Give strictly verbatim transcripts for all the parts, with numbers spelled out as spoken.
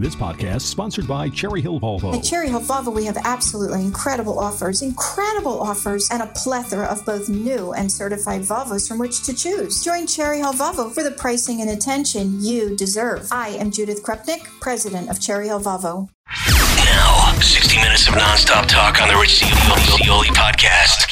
This podcast is sponsored by Cherry Hill Volvo. At Cherry Hill Volvo, we have absolutely incredible offers, incredible offers, and a plethora of both new and certified Volvos from which to choose. Join Cherry Hill Volvo for the pricing and attention you deserve. I am Judith Krupnik, president of Cherry Hill Volvo. Now, sixty minutes of nonstop talk on the Rich Zeoli podcast.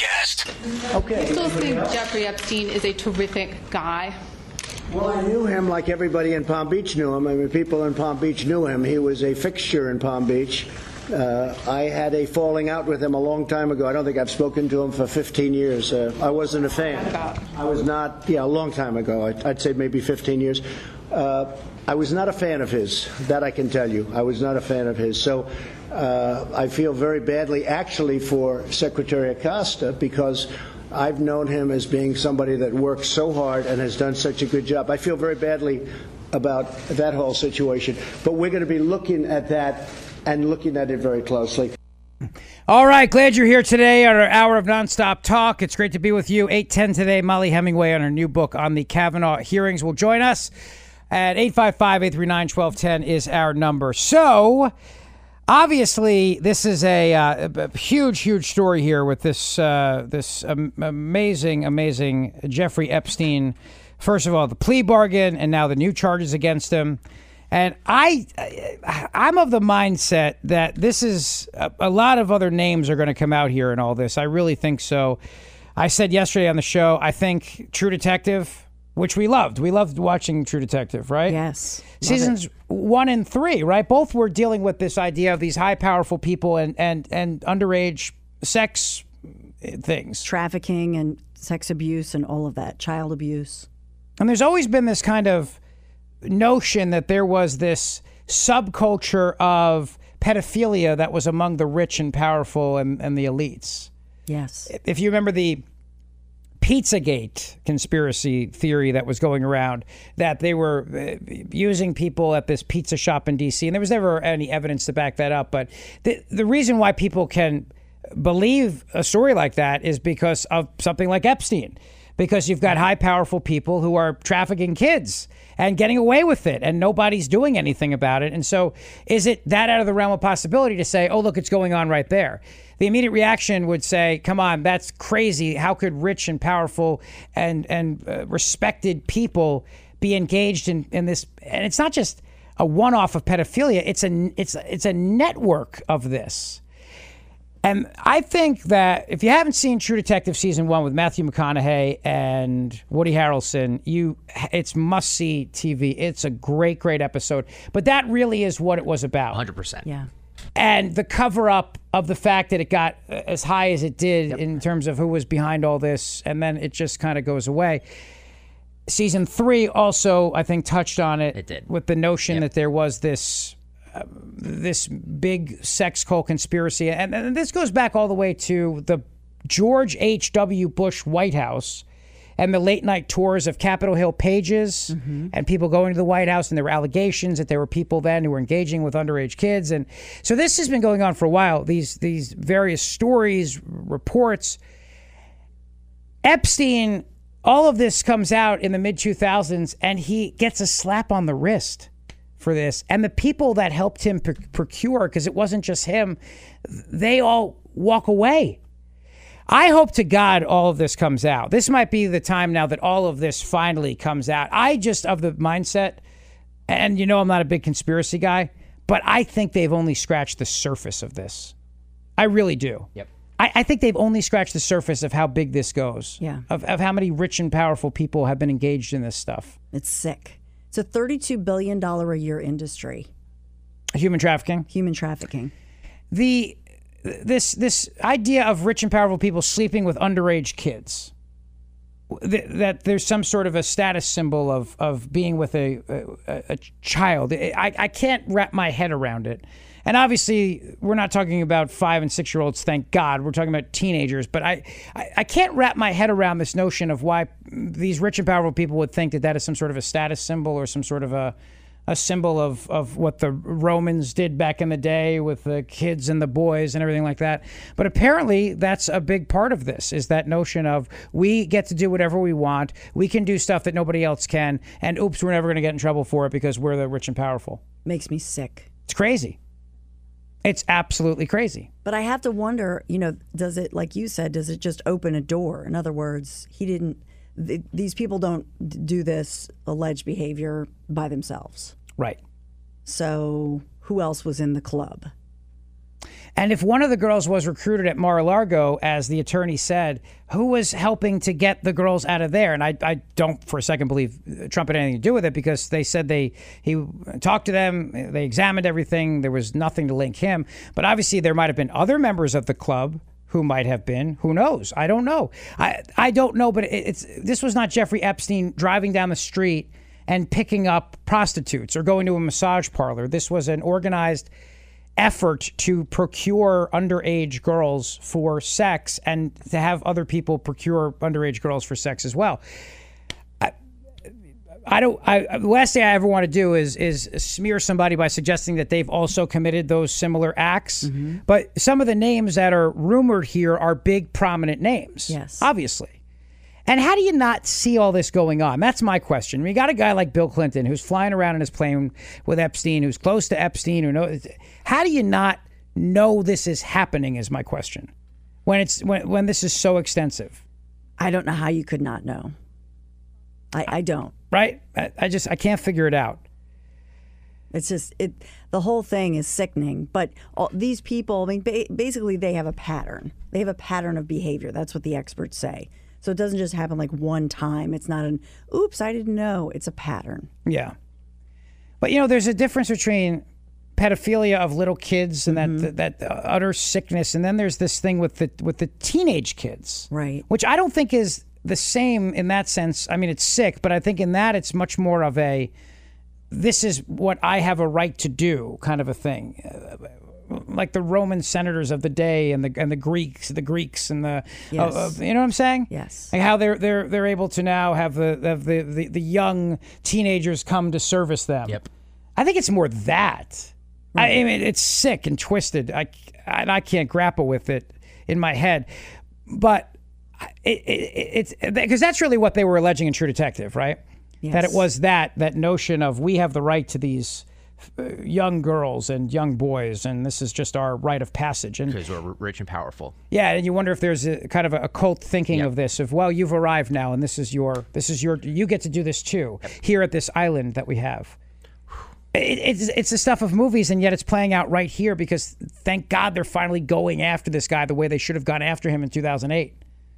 Okay. I still think Jeffrey Epstein is a terrific guy. Well, I knew him like everybody in Palm Beach knew him. I mean, people in Palm Beach knew him. He was a fixture in Palm Beach. Uh, I had a falling out with him a long time ago. I don't think I've spoken to him for fifteen years. Uh, I wasn't a fan. I was not, yeah, a long time ago. I'd, I'd say maybe fifteen years. Uh, I was not a fan of his. That I can tell you. I was not a fan of his. So uh, I feel very badly, actually, for Secretary Acosta, because I've known him as being somebody that works so hard and has done such a good job. I feel very badly about that whole situation. But we're going to be looking at that and looking at it very closely. All right, glad you're here today on our hour of nonstop talk. It's great to be with you. eight ten today, Molly Hemingway on her new book on the Kavanaugh hearings will join us at eight five five, eight three nine, one two one zero is our number. So obviously, this is a, uh, a huge, huge story here with this uh, this um, amazing, amazing Jeffrey Epstein. First of all, the plea bargain, and now the new charges against him. And I, I'm of the mindset that this is a, a lot of other names are going to come out here in all this. I really think so. I said yesterday on the show, I think True Detective, which we loved. We loved watching True Detective, right? Yes. Seasons one and three, right? Both were dealing with this idea of these high, powerful people and, and, and underage sex things. Trafficking and sex abuse and all of that, child abuse. And there's always been this kind of notion that there was this subculture of pedophilia that was among the rich and powerful and, and the elites. Yes. If you remember the Pizzagate conspiracy theory that was going around, that they were using people at this pizza shop in D C, and there was never any evidence to back that up. But the the reason why people can believe a story like that is because of something like Epstein, because you've got high, powerful people who are trafficking kids and getting away with it, and nobody's doing anything about it. And so is it that out of the realm of possibility to say, oh, look, it's going on right there? The immediate reaction would say, come on, that's crazy. How could rich and powerful and, and uh, respected people be engaged in, in this? And it's not just a one-off of pedophilia. It's a, it's, it's a network of this. And I think that if you haven't seen True Detective Season one with Matthew McConaughey and Woody Harrelson, you it's must-see T V. It's a great, great episode. But that really is what it was about. one hundred percent. Yeah. And the cover-up of the fact that it got as high as it did Yep. in terms of who was behind all this, and then it just kind of goes away. Season three also, I think, touched on it. It did. With the notion Yep. that there was this... Uh, this big sex cult conspiracy. And, and this goes back all the way to the George H W. Bush White House and the late night tours of Capitol Hill pages mm-hmm. and people going to the White House, and there were allegations that there were people then who were engaging with underage kids. And so this has been going on for a while, these these various stories, reports. Epstein, all of this comes out in the mid two thousands, and he gets a slap on the wrist for this. And the people that helped him pr- procure, because it wasn't just him, they all walk away. I hope to God all of this comes out. This might be the time now that all of this finally comes out. I just, of the mindset, and you know I'm not a big conspiracy guy, but I think they've only scratched the surface of this. I really do. Yep. I, I think they've only scratched the surface of how big this goes. Yeah. Of, of how many rich and powerful people have been engaged in this stuff. It's sick. It's a thirty-two billion dollars a year industry. Human trafficking? Human trafficking. The this this idea of rich and powerful people sleeping with underage kids, th- that there's some sort of a status symbol of of being with a a, a child. I, I can't wrap my head around it. And obviously, we're not talking about five and six year olds, thank God. We're talking about teenagers. But I, I, I can't wrap my head around this notion of why these rich and powerful people would think that that is some sort of a status symbol or some sort of a, a symbol of, of what the Romans did back in the day with the kids and the boys and everything like that. But apparently, that's a big part of this, is that notion of we get to do whatever we want. We can do stuff that nobody else can. And oops, we're never going to get in trouble for it because we're the rich and powerful. Makes me sick. It's crazy. It's absolutely crazy. But I have to wonder, you know, does it, like you said, does it just open a door? In other words, he didn't, th- these people don't do this alleged behavior by themselves. Right. So who else was in the club? And if one of the girls was recruited at Mar-a-Lago, as the attorney said, who was helping to get the girls out of there? And I, I don't for a second believe Trump had anything to do with it, because they said they he talked to them, they examined everything, there was nothing to link him. But obviously there might have been other members of the club who might have been. Who knows? I don't know. I, I don't know, but it, it's this was not Jeffrey Epstein driving down the street and picking up prostitutes or going to a massage parlor. This was an organized effort to procure underage girls for sex and to have other people procure underage girls for sex as well. I, I don't. I, the last thing I ever want to do is is smear somebody by suggesting that they've also committed those similar acts. Mm-hmm. But some of the names that are rumored here are big, prominent names. Yes, obviously. And how do you not see all this going on? That's my question. We got a guy like Bill Clinton who's flying around in his plane with Epstein, who's close to Epstein, who knows. How do you not know this is happening? Is my question. When it's when when this is so extensive, I don't know how you could not know. I, I don't. Right? I, I just I can't figure it out. It's just it. The whole thing is sickening. But all, these people, I mean, ba- basically, they have a pattern. They have a pattern of behavior. That's what the experts say. So it doesn't just happen like one time. It's not an, oops, I didn't know. It's a pattern. Yeah. But, you know, there's a difference between pedophilia of little kids and mm-hmm. that that uh, utter sickness. And then there's this thing with the with the teenage kids. Right. Which I don't think is the same in that sense. I mean, it's sick, but I think in that it's much more of a, this is what I have a right to do kind of a thing. Uh, like the Roman senators of the day, and the and the Greeks, the Greeks, and the yes. uh, uh, you know what I'm saying? Yes. Like how they're they're they're able to now have the have the, the the young teenagers come to service them. Yep. I think it's more that. Right. I, I mean, it's sick and twisted. I and I can't grapple with it in my head, but it, it, it's because that's really what they were alleging in True Detective, right? Yes. That it was that that notion of we have the right to these young girls and young boys, and this is just our rite of passage. And because we're rich and powerful. Yeah, and you wonder if there's a kind of a cult thinking yep. of this, of well, you've arrived now, and this is your, this is your, you get to do this too yep. here at this island that we have. It, it's it's the stuff of movies, and yet it's playing out right here because thank God they're finally going after this guy the way they should have gone after him in two thousand eight.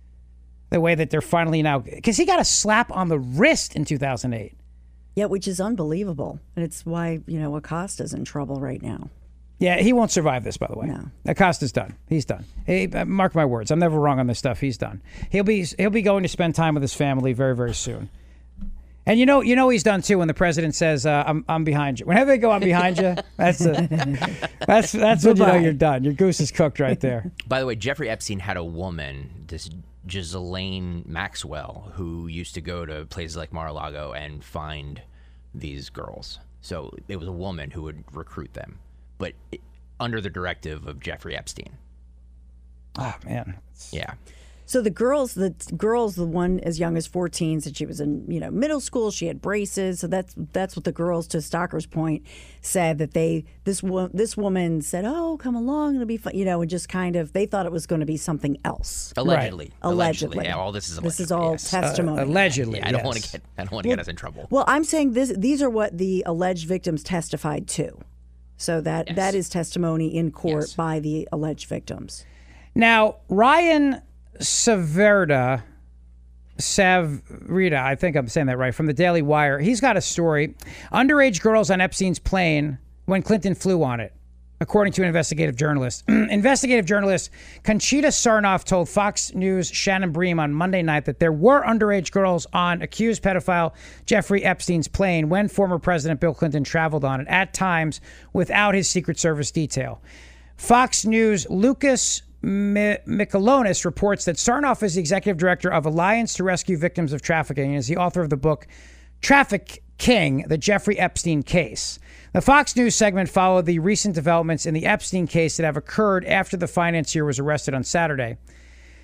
The way that they're finally now, because he got a slap on the wrist in two thousand eight. Yeah, which is unbelievable. And it's why, you know, Acosta's in trouble right now. Yeah, he won't survive this, by the way. No. Acosta's done. He's done. He, uh, mark my words. I'm never wrong on this stuff. He's done. He'll be he'll be going to spend time with his family very, very soon. And you know, you know he's done too when the president says, uh, "I'm I'm behind you." Whenever they go, "I'm behind you," that's a, that's that's when you know you're done. Your goose is cooked right there. By the way, Jeffrey Epstein had a woman, this Ghislaine Maxwell, who used to go to places like Mar-a-Lago and find these girls. So it was a woman who would recruit them, but it, under the directive of Jeffrey Epstein. Oh man, yeah. So the girls, the girls, the one as young as fourteen, said she was in, you know, middle school. She had braces. So that's that's what the girls, to Stocker's point, said that they this wo- this woman said, "Oh, come along, it'll be fun," you know, and just kind of they thought it was going to be something else. Allegedly, right. allegedly. allegedly. Yeah, all this is allegedly. This is all yes. testimony. Uh, allegedly, yeah, I don't yes. want to get I don't want to well, get us in trouble. Well, I'm saying this. These are what the alleged victims testified to. So that yes. that is testimony in court yes. by the alleged victims. Now, Ryan Saverda, Savrita, I think I'm saying that right, from the Daily Wire. He's got a story. Underage girls on Epstein's plane when Clinton flew on it, according to an investigative journalist. Investigative journalist Conchita Sarnoff told Fox News' Shannon Bream on Monday night that there were underage girls on accused pedophile Jeffrey Epstein's plane when former President Bill Clinton traveled on it, at times without his Secret Service detail. Fox News' Lucas Michalonis reports that Sarnoff is the executive director of Alliance to Rescue Victims of Trafficking and is the author of the book Traffic King, the Jeffrey Epstein Case. The Fox News segment followed the recent developments in the Epstein case that have occurred after the financier was arrested on Saturday.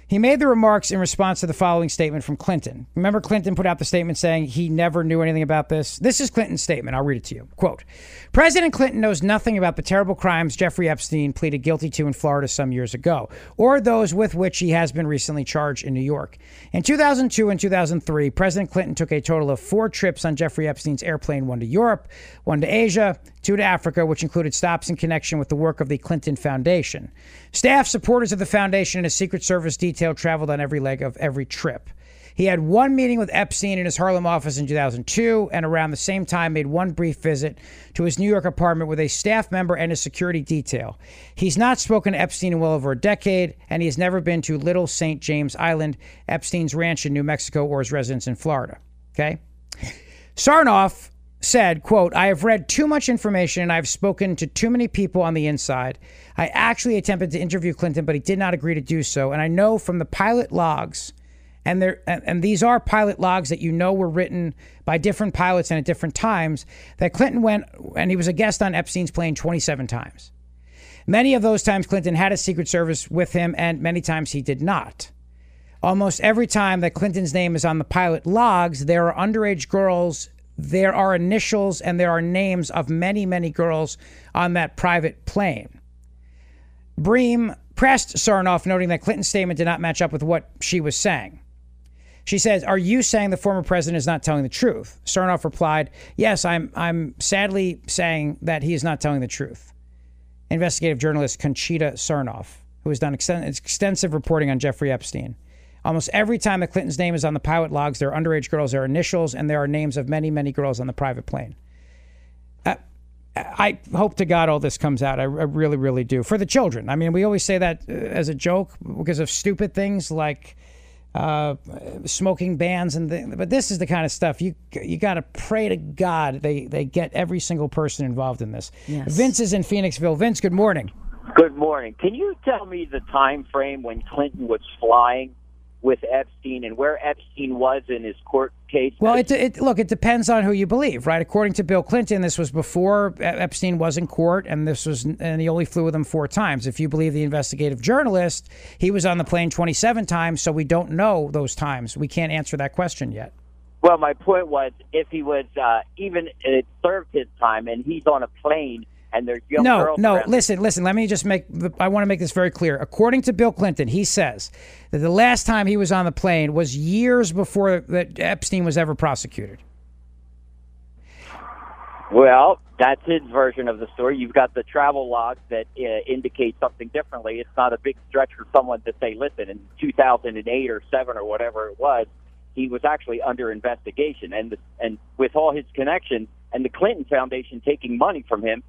He made the remarks in response to the following statement from Clinton. Remember, Clinton put out the statement saying he never knew anything about this? This is Clinton's statement. I'll read it to you. Quote, President Clinton knows nothing about the terrible crimes Jeffrey Epstein pleaded guilty to in Florida some years ago, or those with which he has been recently charged in New York. In two thousand two and two thousand three, President Clinton took a total of four trips on Jeffrey Epstein's airplane, one to Europe, one to Asia, two to Africa, which included stops in connection with the work of the Clinton Foundation. Staff, supporters of the foundation, and a Secret Service detail traveled on every leg of every trip. He had one meeting with Epstein in his Harlem office in two thousand two, and around the same time made one brief visit to his New York apartment with a staff member and his security detail. He's not spoken to Epstein in well over a decade, and he has never been to Little Saint James Island, Epstein's ranch in New Mexico, or his residence in Florida. Okay? Sarnoff said, quote, I have read too much information and I've spoken to too many people on the inside. I actually attempted to interview Clinton, but he did not agree to do so. And I know from the pilot logs, and there and, and these are pilot logs that you know were written by different pilots and at different times, that Clinton went and he was a guest on Epstein's plane twenty-seven times. Many of those times Clinton had a Secret Service with him, and many times he did not. Almost every time that Clinton's name is on the pilot logs, there are underage girls. There are initials and there are names of many, many girls on that private plane. Bream pressed Sarnoff, noting that Clinton's statement did not match up with what she was saying. She says, are you saying the former president is not telling the truth? Sarnoff replied, yes, I'm, I'm sadly saying that he is not telling the truth. Investigative journalist Conchita Sarnoff, who has done exten- extensive reporting on Jeffrey Epstein. Almost every time that Clinton's name is on the pilot logs, there are underage girls, there are initials, and there are names of many, many girls on the private plane. Uh, I hope to God all this comes out. I, I really, really do. For the children. I mean, we always say that uh, as a joke because of stupid things like uh, smoking bans and things. But this is the kind of stuff you you got to pray to God they, they get every single person involved in this. Yes. Vince is in Phoenixville. Vince, good morning. Good morning. Can you tell me the time frame when Clinton was flying with Epstein and where Epstein was in his court case? Well, it, it look, it depends on who you believe, right? According to Bill Clinton, this was before Epstein was in court, and this was, and he only flew with him four times. If you believe the investigative journalist, he was on the plane twenty-seven times, so we don't know those times. We can't answer that question yet. Well, my point was, if he was uh, even it served his time, and he's on a plane. And there's young no, girls no, around. listen, listen, let me just make, I want to make this very clear. According to Bill Clinton, he says that the last time he was on the plane was years before that Epstein was ever prosecuted. Well, that's his version of the story. You've got the travel logs that uh, indicate something differently. It's not a big stretch for someone to say, listen, in two thousand eight or seven or whatever it was, he was actually under investigation. And, the, and with all his connections and the Clinton Foundation taking money from him,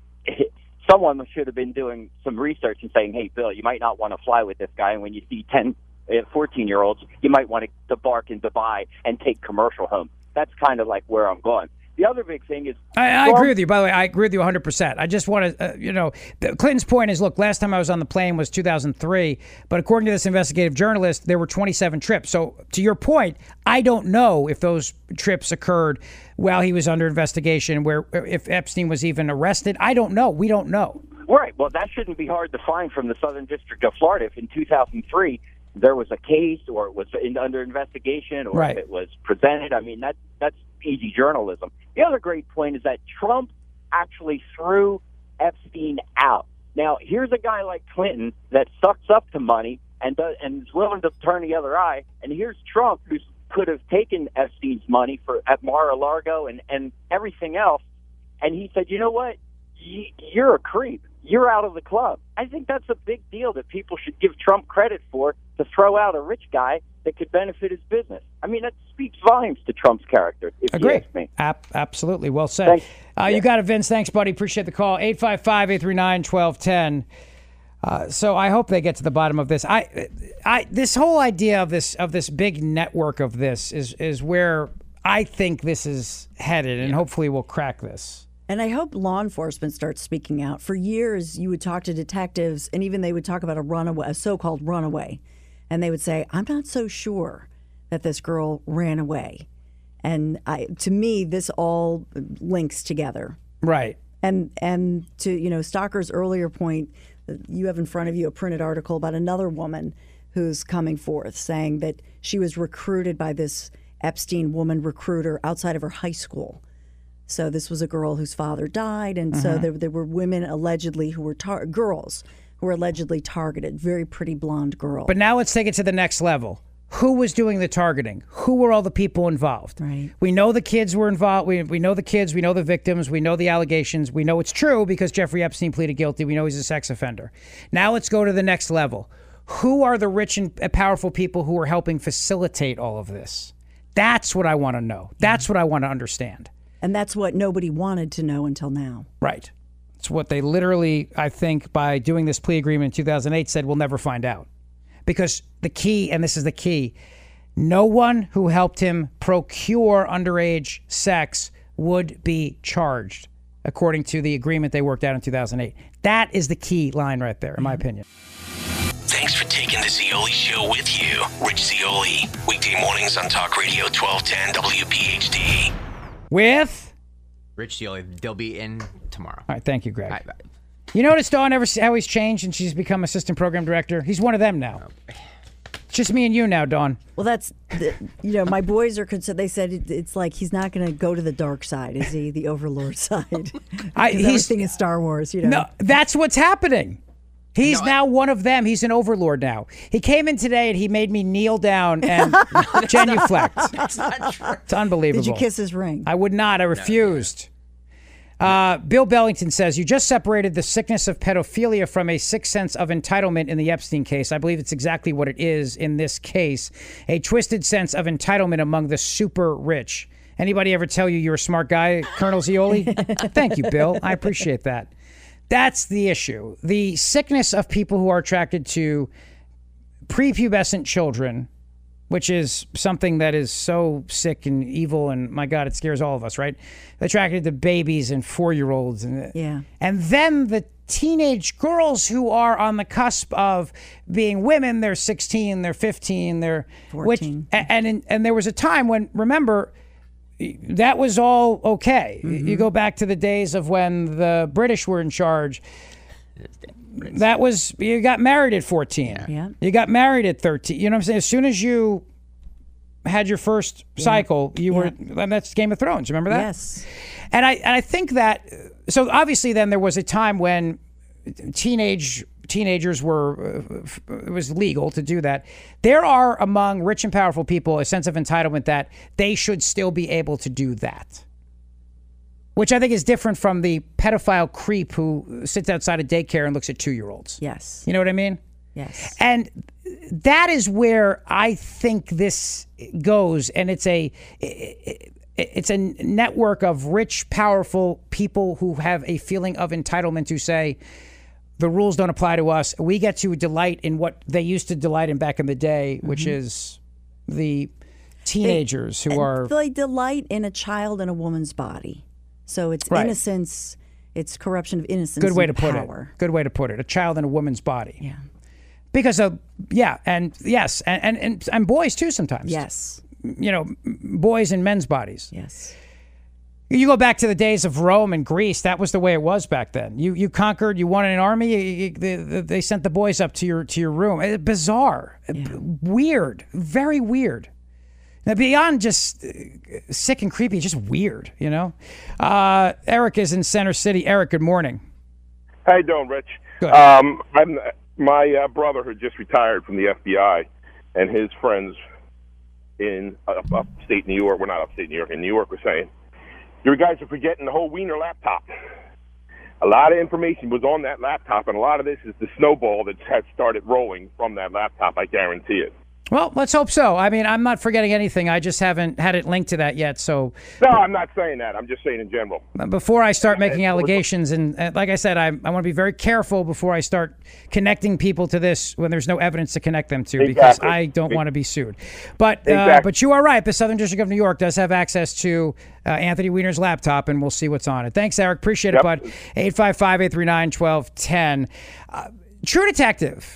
someone should have been doing some research and saying, hey, Bill, you might not want to fly with this guy. And when you see ten, fourteen-year-olds, you might want to debark in Dubai and take commercial home. That's kind of like where I'm going. The other big thing is... I, I agree with you. By the way, I agree with you one hundred percent. I just want to, uh, you know, the, Clinton's point is, look, last time I was on the plane was two thousand three, but according to this investigative journalist, there were twenty-seven trips. So to your point, I don't know if those trips occurred while he was under investigation, where if Epstein was even arrested. I don't know. We don't know. Right. Well, that shouldn't be hard to find from the Southern District of Florida. If in two thousand three there was a case or it was in, under investigation or right. if it was presented, I mean, that that's easy journalism. The other great point is that Trump actually threw Epstein out. Now, here's a guy like Clinton that sucks up to money and does, and is willing to turn the other eye. And here's Trump, who could have taken Epstein's money for at Mar-a-Lago and, and everything else. And he said, you know what? You're a creep. You're out of the club. I think that's a big deal that people should give Trump credit for, to throw out a rich guy that could benefit his business. I mean, that speaks volumes to Trump's character, if Agree. you ask me. Ap- absolutely. Well said. Uh, yeah. You got it, Vince. Thanks, buddy. Appreciate the call. eight five five, eight three nine, one two one zero. Uh, so I hope they get to the bottom of this. I, I, this whole idea of this of this big network of this is is where I think this is headed, and hopefully we'll crack this. And I hope law enforcement starts speaking out. For years, you would talk to detectives, and even they would talk about a runaway, a so-called runaway, and they would say, "I'm not so sure that this girl ran away." And I, to me, this all links together. Right. And and to you know Stalker's earlier point, you have in front of you a printed article about another woman who's coming forth saying that she was recruited by this Epstein woman recruiter outside of her high school. So this was a girl whose father died, and so Mm-hmm. there, there were women allegedly who were tar- girls who were allegedly targeted. Very pretty blonde girl. But now let's take it to the next level. Who was doing the targeting? Who were all the people involved? Right. We know the kids were involved. We, we know the kids. We know the victims. We know the allegations. We know it's true because Jeffrey Epstein pleaded guilty. We know he's a sex offender. Now let's go to the next level. Who are the rich and powerful people who are helping facilitate all of this? That's what I want to know. That's what I want to understand. And that's what nobody wanted to know until now. Right. It's what they literally, I think, by doing this plea agreement in two thousand eight, said we'll never find out. Because the key, and this is the key, no one who helped him procure underage sex would be charged, according to the agreement they worked out in two thousand eight. That is the key line right there, in my opinion. Thanks for taking the Zeoli Show with you. Rich Zeoli, weekday mornings on Talk Radio twelve ten W P H D. With? Rich Zeoli, they'll be in tomorrow. All right, thank you, Greg. Bye, bye. You notice Dawn ever how he's changed and she's become assistant program director? He's one of them now. It's just me and you now, Dawn. Well, that's, the, you know, my boys are concerned. They said it, it's like he's not going to go to the dark side, is he? The Overlord side. I, he's everything is Star Wars, you know. No, that's what's happening. He's No, now one of them. He's an overlord now. He came in today and he made me kneel down and genuflect. That's not true. It's unbelievable. Did you kiss his ring? I would not. I refused. Uh, Bill Bellington says, you just separated the sickness of pedophilia from a sick sense of entitlement in the Epstein case. I believe it's exactly what it is in this case. A twisted sense of entitlement among the super rich. Anybody ever tell you you're a smart guy, Colonel Zeoli? Thank you, Bill. I appreciate that. That's the issue. The sickness of people who are attracted to prepubescent children, which is something that is so sick and evil, and my God, it scares all of us, right? Attracted to babies and four-year-olds. And, Yeah. and then the teenage girls who are on the cusp of being women, they're sixteen, they're fifteen, they're... fourteen. Which, and, and, and there was a time when, remember... that was all okay. Mm-hmm. You go back to the days of when the British were in charge. That was, you got married at fourteen. Yeah. You got married at thirteen. You know what I'm saying? As soon as you had your first cycle, you were, and that's Game of Thrones. Remember that? Yes. And I, and I think that, so obviously then there was a time when teenage teenagers were, uh, it was legal to do that. There are among rich and powerful people a sense of entitlement that they should still be able to do that. Which I think is different from the pedophile creep who sits outside a daycare and looks at two-year-olds. Yes. You know what I mean? Yes. And that is where I think this goes, and it's a it's a network of rich, powerful people who have a feeling of entitlement to say, the rules don't apply to us. We get to delight in what they used to delight in back in the day, which Mm-hmm. is the teenagers who are... They delight in a child and a woman's body. So it's Right. innocence, it's corruption of innocence. Good way to and put power. it. Good way to put it. A child in a woman's body. Yeah. Because of, yeah, and yes, and, and, and, and boys too sometimes. Yes. You know, boys in men's bodies. Yes. You go back to the days of Rome and Greece. That was the way it was back then. You you conquered. You won an army. You, you, they, they sent the boys up to your to your room. It, bizarre, Yeah. weird, very weird. Now beyond just uh, sick and creepy, just weird. You know. Uh, Eric is in Center City. Eric, good morning. How you doing, Rich? Good. Um, I'm, my uh, brother who just retired from the F B I, and his friends in uh, upstate New York. We're not upstate New York. In New York, were saying, "You guys are forgetting the whole Wiener laptop. A lot of information was on that laptop, and a lot of this is the snowball that has started rolling from that laptop. I guarantee it." Well, let's hope so. I mean, I'm not forgetting anything. I just haven't had it linked to that yet. So No, I'm not saying that. I'm just saying in general. before I start making allegations, and uh, like I said, I, I want to be very careful before I start connecting people to this when there's no evidence to connect them to, because Exactly. I don't want to be sued. But uh, Exactly. but you are right. The Southern District of New York does have access to uh, Anthony Weiner's laptop, and we'll see what's on it. Thanks, Eric. Appreciate Yep. it, bud. eight five five, eight three nine, one two one zero. Uh, True Detective.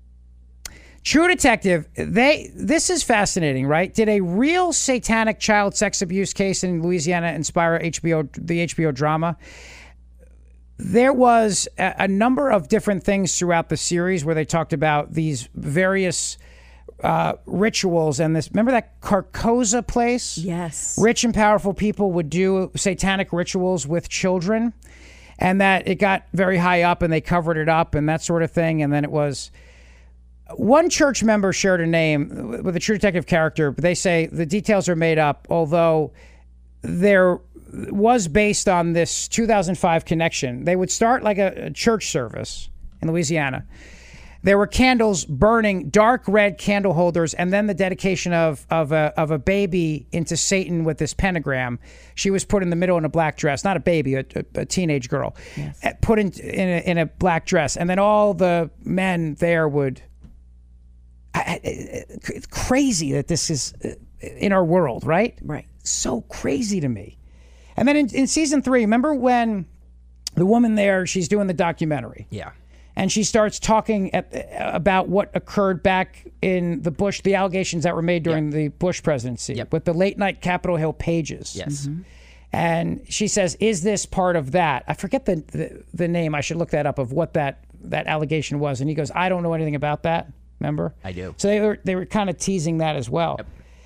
True Detective, they this is fascinating, right? Did a real satanic child sex abuse case in Louisiana inspire H B O the H B O drama? there was a, a number of different things throughout the series where they talked about these various uh, rituals and this. Remember that Carcosa place? Yes. Rich and powerful people would do satanic rituals with children, and that it got very high up and they covered it up and that sort of thing. And then it was one church member shared a name with a True Detective character, but they say the details are made up, although there was based on this two thousand five connection. They would start like a, a church service in Louisiana. There were candles burning, dark red candle holders, and then the dedication of of a of a baby into Satan with this pentagram. She was put in the middle in a black dress, not a baby, a, a, a teenage girl, yes. put in in a, in a black dress, and then all the men there would. I, I, it's crazy that this is in our world, right? Right. So crazy to me. And then in, in season three, remember when the woman there, she's doing the documentary. Yeah. And she starts talking at, about what occurred back in the Bush, the allegations that were made during yep. the Bush presidency yep. with the late night Capitol Hill pages. Yes. Mm-hmm. And she says, is this part of that? I forget the, the the name. I should look that up of what that, that allegation was. And he goes, I don't know anything about that. Remember? I do. So they were, they were kind of teasing that as well. Yep.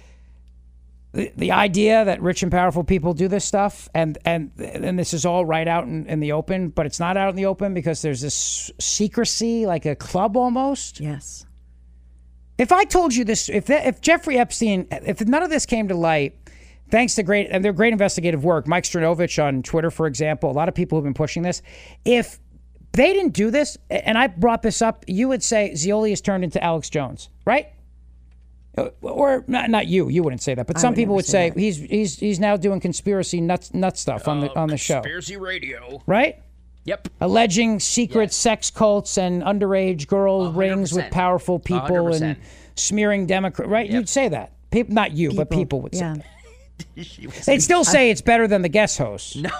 The, the idea that rich and powerful people do this stuff, and and and this is all right out in, in the open, but it's not out in the open because there's this secrecy, like a club almost. Yes. If I told you this, if if Jeffrey Epstein, if none of this came to light, thanks to great and their great investigative work, Mike Stranovich on Twitter, for example, a lot of people have been pushing this. If they didn't do this, and I brought this up, you would say Zeoli has turned into Alex Jones, right? Or not, not you. You wouldn't say that, but some people would say, say he's he's he's now doing conspiracy nuts nut stuff on the on the show. Conspiracy radio, right? Yep. Alleging secret yes. sex cults and underage girl one hundred percent. Rings with powerful people one hundred percent. and smearing Democrat. Right? Yep. You'd say that. People, not you, people. but people would yeah. say that. They'd still say it's better than the guest host. No.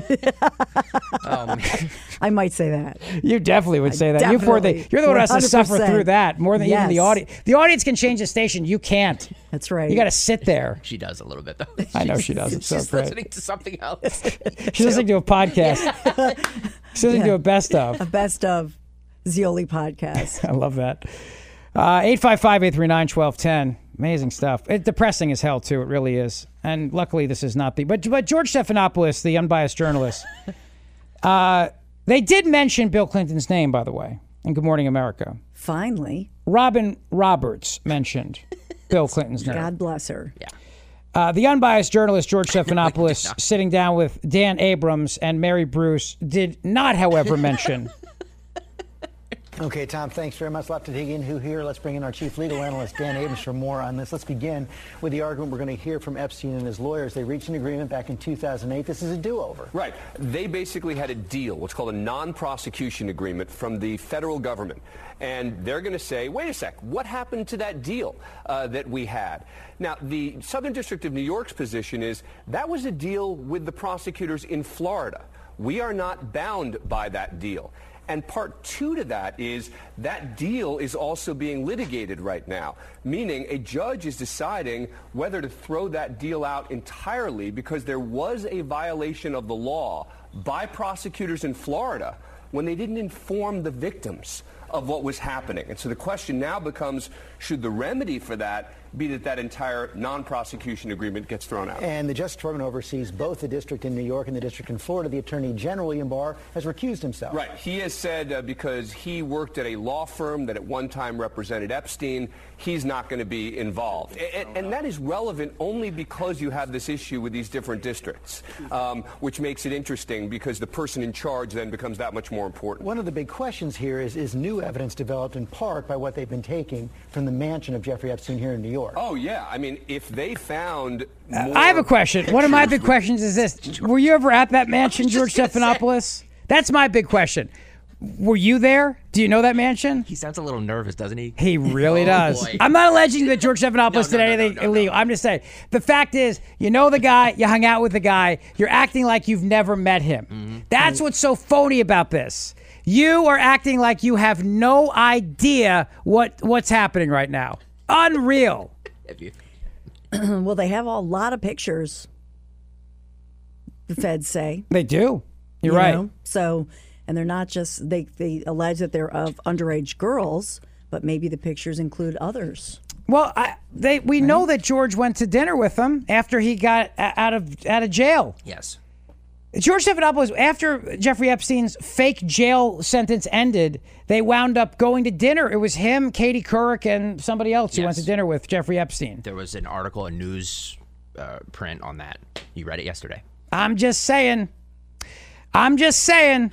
Oh, man. I might say that. You definitely would say that. Definitely. You're, for the, you're the one who has to suffer through that more than yes. even the audience. The audience can change the station. You can't. That's right. You got to sit there. She does a little bit, though. I know she does. It's so She's great. listening to something else. She's listening to a podcast. Yeah. She's listening yeah. to a best of. A best of Zeoli podcast. I love that. Uh, eight five five, eight three nine, one two one zero. Amazing stuff. It's depressing as hell, too. It really is. And luckily, this is not the... But, but George Stephanopoulos, the unbiased journalist, uh, they did mention Bill Clinton's name, by the way, in Good Morning America. Finally. Robin Roberts mentioned Bill Clinton's name. God bless her. Yeah. Uh, the unbiased journalist, George Stephanopoulos, sitting down with Dan Abrams and Mary Bruce, did not, however, mention... Okay, Tom, thanks very much. Left to dig in. Who here? Let's bring in our chief legal analyst, Dan Abrams, for more on this. Let's begin with the argument we're going to hear from Epstein and his lawyers. They reached an agreement back in two thousand eight. This is a do-over. Right. They basically had a deal, what's called a non-prosecution agreement from the federal government. And they're going to say, wait a sec, what happened to that deal uh, that we had? Now, the Southern District of New York's position is that was a deal with the prosecutors in Florida. We are not bound by that deal. And part two to that is that deal is also being litigated right now, meaning a judge is deciding whether to throw that deal out entirely because there was a violation of the law by prosecutors in Florida when they didn't inform the victims of what was happening. And so the question now becomes, should the remedy for that be that that entire non-prosecution agreement gets thrown out? And the Justice Department oversees both the district in New York and the district in Florida. The Attorney General, William Barr, has recused himself. Right. He has said uh, because he worked at a law firm that at one time represented Epstein, he's not going to be involved. And, and that is relevant only because you have this issue with these different districts, um, which makes it interesting because the person in charge then becomes that much more important. One of the big questions here is, is new evidence developed in part by what they've been taking from the mansion of Jeffrey Epstein here in New York. Oh, yeah. I mean, if they found more I have a question. One of my big questions is this. Were you ever at that mansion, George Stephanopoulos? That's my big question. Were you there? Do you know that mansion? He sounds a little nervous, doesn't he? He really oh, does. Boy. I'm not alleging that George Stephanopoulos no, no, did no, anything no, no, no, illegal. no. I'm just saying. The fact is, you know the guy, you hung out with the guy, you're acting like you've never met him. Mm-hmm. That's what's so phony about this. You are acting like you have no idea what what's happening right now. Unreal. Have you? Well, they have a lot of pictures, the feds say. They do. You're you right. know? So, and they're not just, they, they allege that they're of underage girls, but maybe the pictures include others. Well, I, they we right. know that George went to dinner with them after he got out of out of jail. Yes. George Stephanopoulos, after Jeffrey Epstein's fake jail sentence ended, they wound up going to dinner. It was him, Katie Couric, and somebody else who yes. went to dinner with Jeffrey Epstein. There was an article, a news uh, print on that. You read it yesterday. I'm just saying. I'm just saying.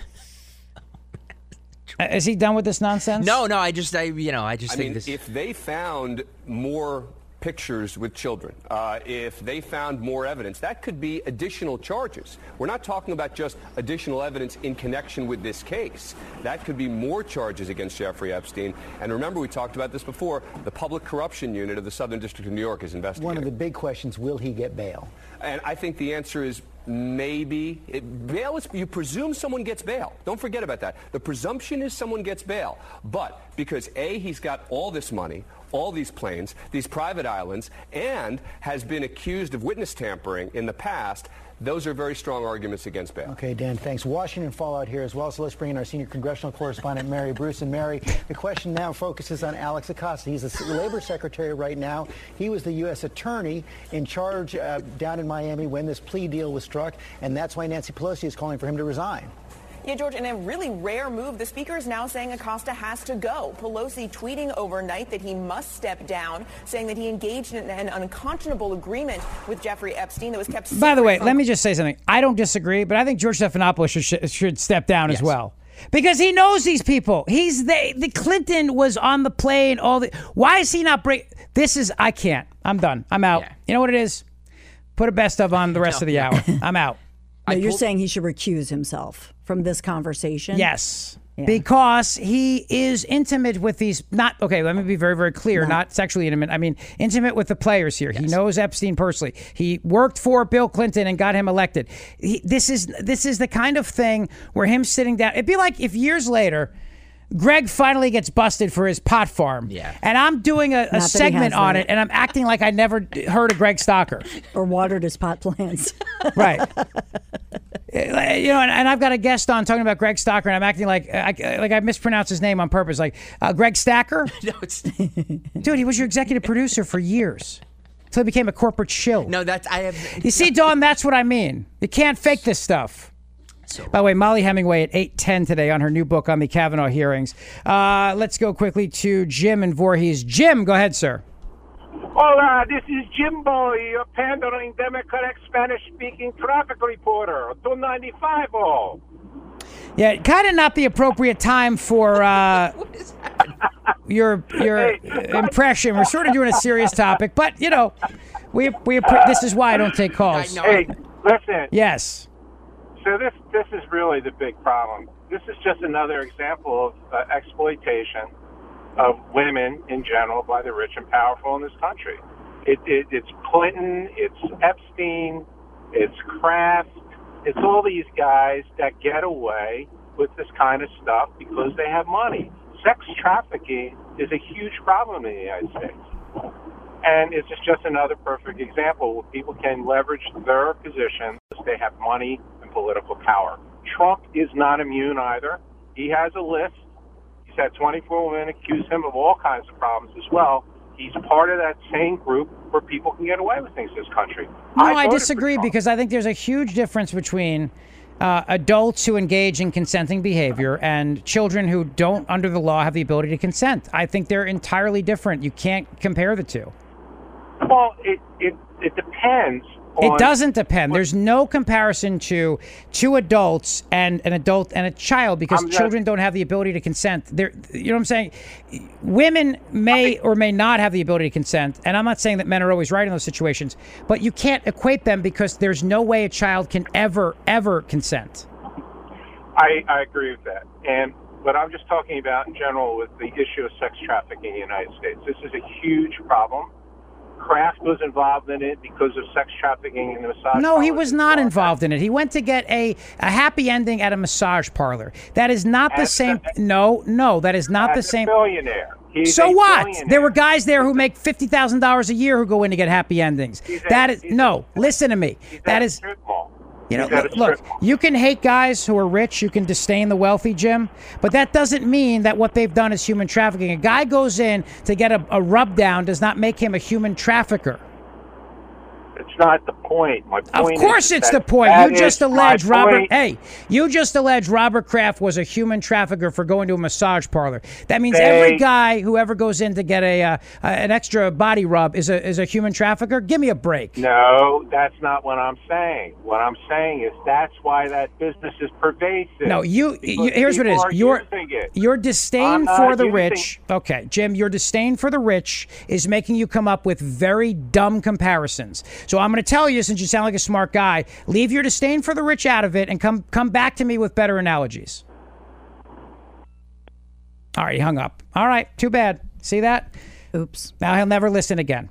Is he done with this nonsense? No, no. I just, I, you know, I just I think mean, this. If they found more pictures with children, uh, if they found more evidence, that could be additional charges. We're not talking about just additional evidence in connection with this case. That could be more charges against Jeffrey Epstein. And remember, we talked about this before. The Public Corruption Unit of the Southern District of New York is investigating. One of the big questions: will he get bail? And I think the answer is maybe. It, bail is, you presume someone gets bail. Don't forget about that. The presumption is someone gets bail. But because A, he's got all this money, all these planes, these private islands, and has been accused of witness tampering in the past, those are very strong arguments against bail. Okay, Dan, thanks. Washington fallout here as well, so let's bring in our senior congressional correspondent, Mary Bruce. And Mary, the question now focuses on Alex Acosta. He's the labor secretary right now. He was the U S attorney in charge uh, down in Miami when this plea deal was struck, and that's why Nancy Pelosi is calling for him to resign. Yeah, George, in a really rare move, the speaker is now saying Acosta has to go. Pelosi tweeting overnight that he must step down, saying that he engaged in an unconscionable agreement with Jeffrey Epstein that was kept. By the way, let me just say something. I don't disagree, but I think George Stephanopoulos should, should step down yes. as well. Because he knows these people. He's the, the Clinton was on the plane. All the why is he not break? This is I can't. I'm done. I'm out. Yeah. You know what it is? Put a best of on the rest no. of the hour. I'm out. No, you're pulled- saying he should recuse himself from this conversation? Yes. Yeah. Because he is intimate with these, not, okay, let me be very, very clear, no. not sexually intimate. I mean, intimate with the players here. Yes. He knows Epstein personally. He worked for Bill Clinton and got him elected. He, this is this is the kind of thing where him sitting down, it'd be like if years later, Greg finally gets busted for his pot farm. Yeah. And I'm doing a, a segment on it, and I'm acting like I never heard of Greg Stocker. Or watered his pot plants. Right. You know, and, and I've got a guest on talking about Greg Stocker, and I'm acting like I, like I mispronounced his name on purpose. Like, uh, Greg Stacker? No, it's... Dude, he was your executive producer for years. Until he became a corporate shill. No, that's... I have. You see, Dawn, that's what I mean. You can't fake this stuff. So, by the way, Molly Hemingway at eight ten today on her new book on the Kavanaugh hearings. Uh, let's go quickly to Jim in Voorhees. Jim, go ahead, sir. Hola, this is Jimbo, your pandering Democratic Spanish-speaking traffic reporter, two ninety-five all. Yeah, kind of not the appropriate time for uh, your your hey, impression. We're sort of doing a serious topic, but, you know, we we this is why I don't take calls. Hey, listen. Yes. So this this is really the big problem. This is just another example of uh, exploitation of women in general by the rich and powerful in this country. It, it, it's Clinton, it's Epstein, it's Kraft, it's all these guys that get away with this kind of stuff because they have money. Sex trafficking is a huge problem in the United States. And it's just, just another perfect example where people can leverage their position because they have money and political power. Trump is not immune either. He has a list. He's had twenty-four women accuse him of all kinds of problems as well. He's part of that same group where people can get away with things in this country. No, I, I disagree because I think there's a huge difference between uh, adults who engage in consenting behavior and children who don't, under the law, have the ability to consent. I think they're entirely different. You can't compare the two. Well, it it, it depends. On it doesn't depend. There's no comparison to two adults and an adult and a child because just, children don't have the ability to consent. They're, you know what I'm saying? Women may or may not have the ability to consent, and I'm not saying that men are always right in those situations, but you can't equate them because there's no way a child can ever, ever consent. I, I agree with that. And but I'm just talking about in general with the issue of sex trafficking in the United States. This is a huge problem. Kraft was involved in it because of sex trafficking in the massage. No, he was not involved in it. He went to get a, a happy ending at a massage parlor. That is not the same. No, no, that is not the same. Billionaire. He's so what? There were guys there who make fifty thousand dollars a year who go in to get happy endings. That is no. Listen to me. That is You know, He's at a look, strip- you can hate guys who are rich. You can disdain the wealthy, Jim. But that doesn't mean that what they've done is human trafficking. A guy goes in to get a, a rub down does not make him a human trafficker. It's not the point. My Of point course is it's that the point. that You just is my alleged Robert. point. Hey, you just alleged Robert Kraft was a human trafficker for going to a massage parlor. That means They- every guy who ever goes in to get a uh, uh, an extra body rub is a is a human trafficker. Give me a break. No, that's not what I'm saying. What I'm saying is that's why that business is pervasive. No, you. Because you here's what it is. people are Your using it. your disdain I'm not for the using- rich. Okay, Jim. Your disdain for the rich is making you come up with very dumb comparisons. So I'm going to tell you, since you sound like a smart guy, leave your disdain for the rich out of it and come come back to me with better analogies. All right, he hung up. All right, too bad. See that? Oops. Now he'll never listen again.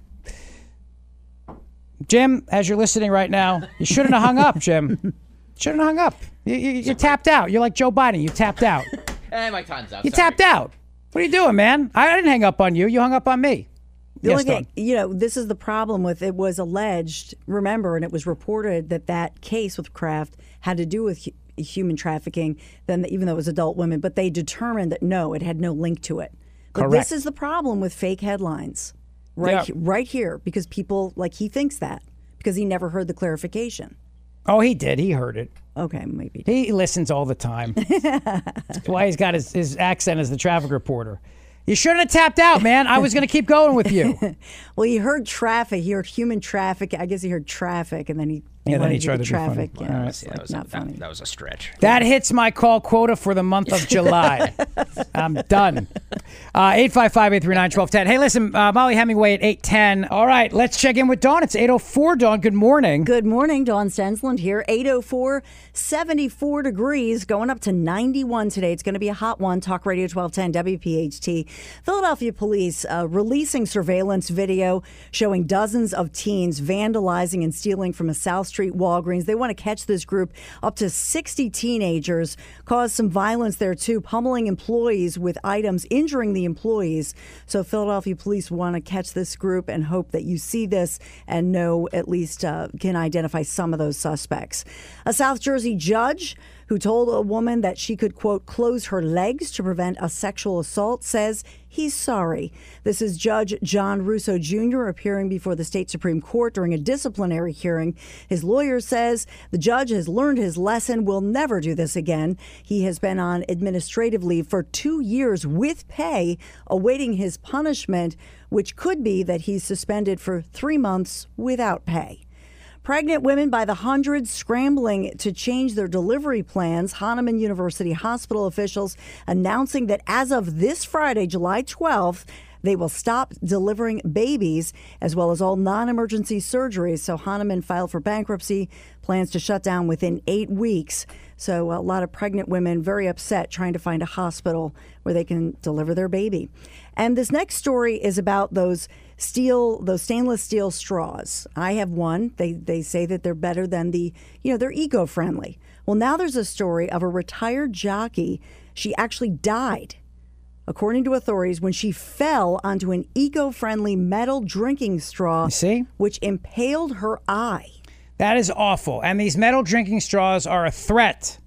Jim, as you're listening right now, you shouldn't have hung up, Jim. Shouldn't have hung up. You, you, you tapped out. You're like Joe Biden. You tapped out. Eh, my time's up. You sorry. tapped out. What are you doing, man? I, I didn't hang up on you. You hung up on me. The Yes, only thing, you know, this is the problem with it was alleged, remember, and it was reported that that case with Kraft had to do with hu- human trafficking, then even though it was adult women, but they determined that no, it had no link to it. But Correct. this is the problem with fake headlines right, Yeah. right here, because people, like, he thinks that because he never heard the clarification. Oh, he did. He heard it. Okay, maybe. He listens all the time. That's why he's got his, his accent as the traffic reporter. You shouldn't have tapped out, man. I was going to keep going with you. Well, he heard traffic. He heard human traffic. I guess he heard traffic, and then he Yeah, then wanted he to tried do to be funny. traffic. Yeah, All right. it's Yeah, like that, was not a, funny. that, that was a stretch. That hits my call quota for the month of July. I'm done. Uh, eight five five, eight three nine, one two one zero. Hey, listen, uh, Molly Hemingway at eight ten. All right, let's check in with Dawn. It's eight oh four, Dawn. Good morning. Good morning, Dawn Stensland here. eight oh four, seventy-four degrees, going up to ninety-one today. It's going to be a hot one. Talk Radio twelve ten, W P H T. Philadelphia police uh, releasing surveillance video showing dozens of teens vandalizing and stealing from a South Street Walgreens. They want to catch this group. Up to sixty teenagers, caused some violence there too, pummeling employees with items, injuring the employees. So Philadelphia police want to catch this group and hope that you see this and know, at least uh, can identify some of those suspects. A South Jersey judge who told a woman that she could, quote, close her legs to prevent a sexual assault, says he's sorry. This is Judge John Russo Junior appearing before the state Supreme Court during a disciplinary hearing. His lawyer says the judge has learned his lesson, will never do this again. He has been on administrative leave for two years with pay, awaiting his punishment, which could be that he's suspended for three months without pay. Pregnant women by the hundreds scrambling to change their delivery plans. Hahnemann University hospital officials announcing that as of this Friday, July twelfth, they will stop delivering babies as well as all non-emergency surgeries. So Hahnemann filed for bankruptcy, plans to shut down within eight weeks. So a lot of pregnant women very upset trying to find a hospital where they can deliver their baby. And this next story is about those steel, those stainless steel straws. I have one. They they say that they're better than the, you know, they're eco-friendly. Well, now there's a story of a retired jockey. She actually died, according to authorities, when she fell onto an eco-friendly metal drinking straw, see? which impaled her eye. That is awful. And these metal drinking straws are a threat.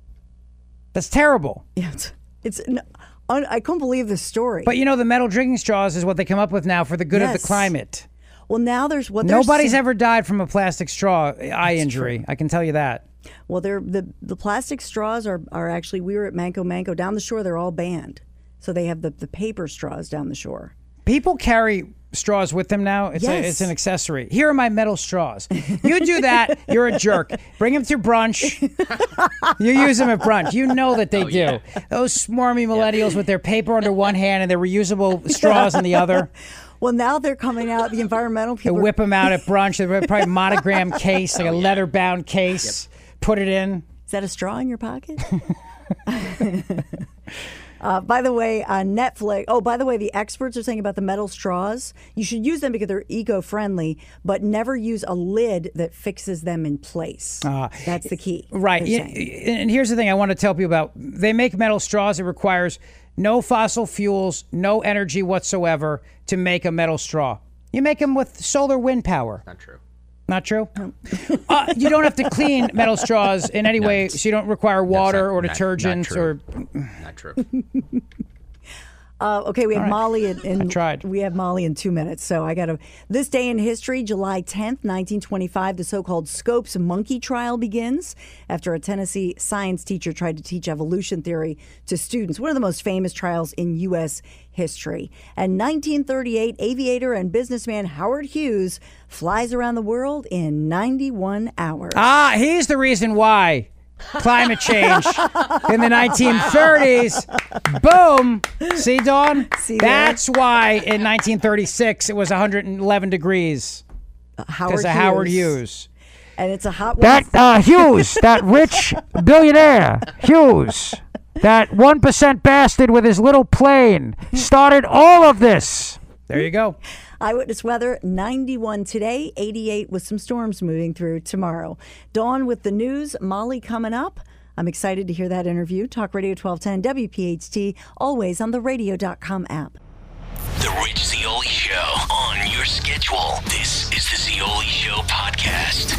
That's terrible. Yeah, it's, it's I couldn't believe this story. But you know, the metal drinking straws is what they come up with now for the good of Yes. the climate. Well, now there's what they're Nobody's saying- ever died from a plastic straw eye injury. true. I can tell you that. Well, they're the the plastic straws are are actually, we were at Manco Manco down the shore. They're all banned, so they have the the paper straws down the shore. People carry straws with them now. It's, a, Yes. it's an accessory. Here are my metal straws. You do that, you're a jerk. Bring them to brunch. You use them at brunch. You know that they Oh, do. yeah. Those smarmy millennials with their paper under one hand and their reusable straws in the other. Well, now they're coming out. The environmental They people whip them out at brunch. They probably monogram case, like a leather-bound case. Put it in. Is that a straw in your pocket? Uh, by the way, on Netflix, oh, by the way, the experts are saying about the metal straws, you should use them because they're eco-friendly, but never use a lid that fixes them in place. Uh, That's the key. Right. they're Yeah, saying. and here's the thing I want to tell people about. They make metal straws. It requires no fossil fuels, no energy whatsoever to make a metal straw. You make them with solar wind power. Not true. Not true? uh, you don't have to clean metal straws in any No, way, so you don't require water or not- detergent not or. Not true. Uh, okay, we have All right. Molly in, in I tried. We have Molly in two minutes, so I got to. This day in history, July tenth, nineteen twenty-five, the so-called Scopes monkey trial begins after a Tennessee science teacher tried to teach evolution theory to students. One of the most famous trials in U S history. And nineteen thirty-eight, aviator and businessman Howard Hughes flies around the world in ninety-one hours. Ah, he's the reason why. Climate change in the nineteen thirties. Boom. See, Dawn? See there? That's why in nineteen thirty-six it was one hundred eleven degrees. Howard Because of Howard Hughes. And it's a hot one. That uh, Hughes, that rich billionaire, Hughes, that one percent bastard with his little plane, started all of this. There you go. Eyewitness weather, ninety-one today, eighty-eight with some storms moving through tomorrow. Dawn with the news, Molly coming up. I'm excited to hear that interview. Talk Radio twelve ten, W P H T, always on the radio dot com app. The Rich Zeoli Show on your schedule. This is the Zeoli Show podcast.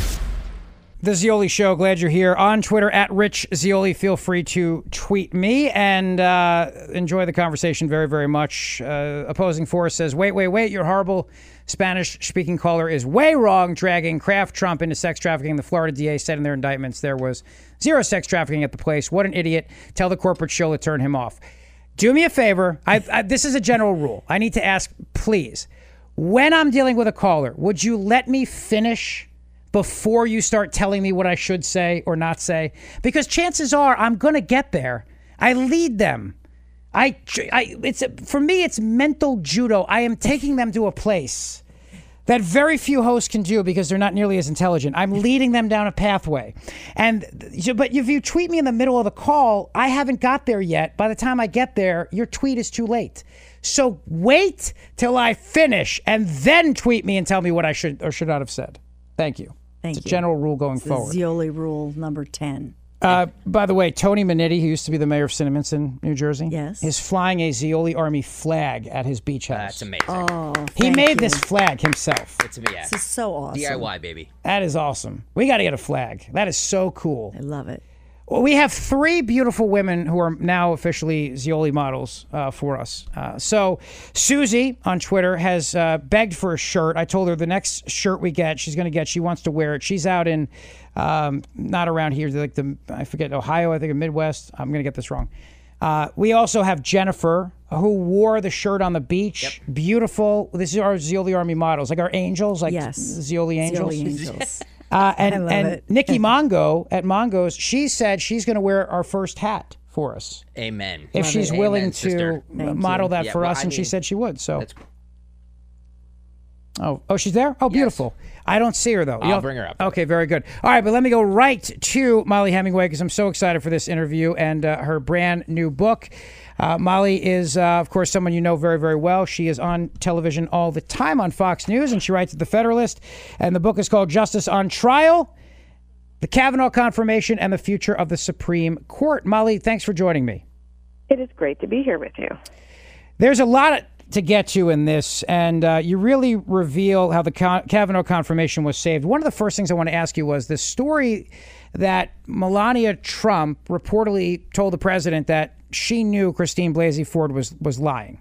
The Zeoli Show. Glad you're here. On Twitter, at Rich Zeoli. Feel free to tweet me and uh, enjoy the conversation very, very much. Uh, opposing force says, wait, wait, wait. Your horrible Spanish-speaking caller is way wrong, dragging Kraft Trump into sex trafficking. The Florida D A said in their indictments there was zero sex trafficking at the place. What an idiot. Tell the corporate shill to turn him off. Do me a favor. I, I, this is a general rule. I need to ask, please, when I'm dealing with a caller, would you let me finish before you start telling me what I should say or not say? Because chances are I'm going to get there. I lead them. I, I, it's for me, it's mental judo. I am taking them to a place that very few hosts can do because they're not nearly as intelligent. I'm leading them down a pathway. And but if you tweet me in the middle of the call, I haven't got there yet. By the time I get there, your tweet is too late. So wait till I finish and then tweet me and tell me what I should or should not have said. Thank you. Thank it's you. a general rule going It's forward. the Zeoli rule number ten. Uh, by the way, Tony Minetti, who used to be the mayor of Cinnaminson, New Jersey, yes, is flying a Zeoli Army flag at his beach house. That's amazing. Oh, he thank made you. this flag himself. It's yeah. This is so awesome. D I Y, baby. That is awesome. We got to get a flag. That is so cool. I love it. Well, we have three beautiful women who are now officially Zeoli models uh, for us. Uh, so Susie on Twitter has uh, begged for a shirt. I told her the next shirt we get, she's going to get. She wants to wear it. She's out in, um, not around here, like the I forget Ohio. I think in Midwest. I'm going to get this wrong. Uh, we also have Jennifer, who wore the shirt on the beach. Yep. Beautiful. This is our Zeoli Army models, like our angels, like yes. Zeoli angels. Zeoli angels. Uh, and I love and it. Nikki Mongo at Mongo's, she said she's going to wear our first hat for us. Amen. If Love she's it. willing Amen, to sister. model that Yeah, for well, us, I and she mean, said she would. So. that's- Oh, oh, she's there? Oh, beautiful. I don't see her, though. I'll You'll- bring her up. Okay, very good. All right, but let me go right to Molly Hemingway because I'm so excited for this interview and uh, her brand new book. Uh, Molly is, uh, of course, someone you know very, very well. She is on television all the time on Fox News, and she writes at The Federalist. And the book is called Justice on Trial, The Kavanaugh Confirmation, and the Future of the Supreme Court. Molly, thanks for joining me. It is great to be here with you. There's a lot to get to in this, and uh, you really reveal how the Kavanaugh confirmation was saved. One of the first things I want to ask you was the story that Melania Trump reportedly told the president that she knew Christine Blasey Ford was, was lying.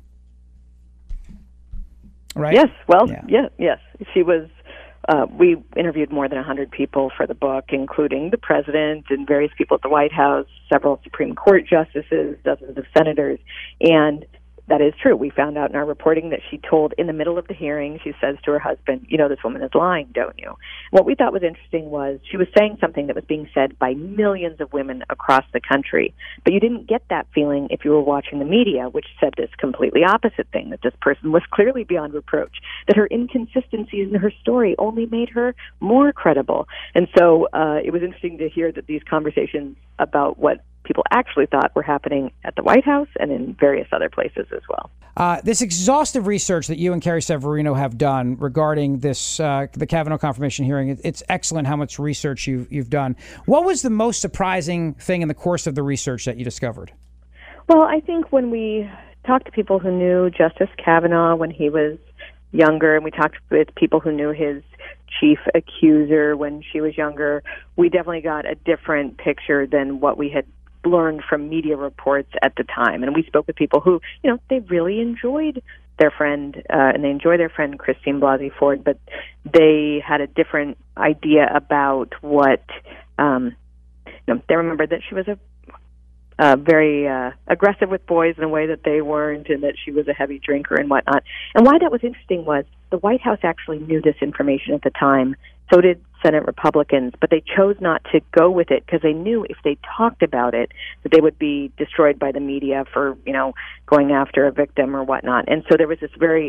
Right? Yes. Well, Yeah. yeah, yes. She was. Uh, we interviewed more than one hundred people for the book, including the president and various people at the White House, several Supreme Court justices, dozens of senators, and that is true. We found out in our reporting that she told in the middle of the hearing, she says to her husband, you know, this woman is lying, don't you? What we thought was interesting was she was saying something that was being said by millions of women across the country. But you didn't get that feeling if you were watching the media, which said this completely opposite thing, that this person was clearly beyond reproach, that her inconsistencies in her story only made her more credible. And so uh, it was interesting to hear that these conversations about what people actually thought were happening at the White House and in various other places as well. Uh, this exhaustive research that you and Carrie Severino have done regarding this, uh, the Kavanaugh confirmation hearing, it, it's excellent how much research you've, you've done. What was the most surprising thing in the course of the research that you discovered? Well, I think when we talked to people who knew Justice Kavanaugh when he was younger, and we talked with people who knew his chief accuser when she was younger, we definitely got a different picture than what we had learned from media reports at the time. And we spoke with people who, you know, they really enjoyed their friend, uh, and they enjoy their friend Christine Blasey Ford, but they had a different idea about what, um, you know, they remembered that she was a Uh, very uh, aggressive with boys in a way that they weren't, and that she was a heavy drinker and whatnot. And why that was interesting was the White House actually knew this information at the time. So did Senate Republicans, but they chose not to go with it because they knew if they talked about it that they would be destroyed by the media for, you know, going after a victim or whatnot. And so there was this very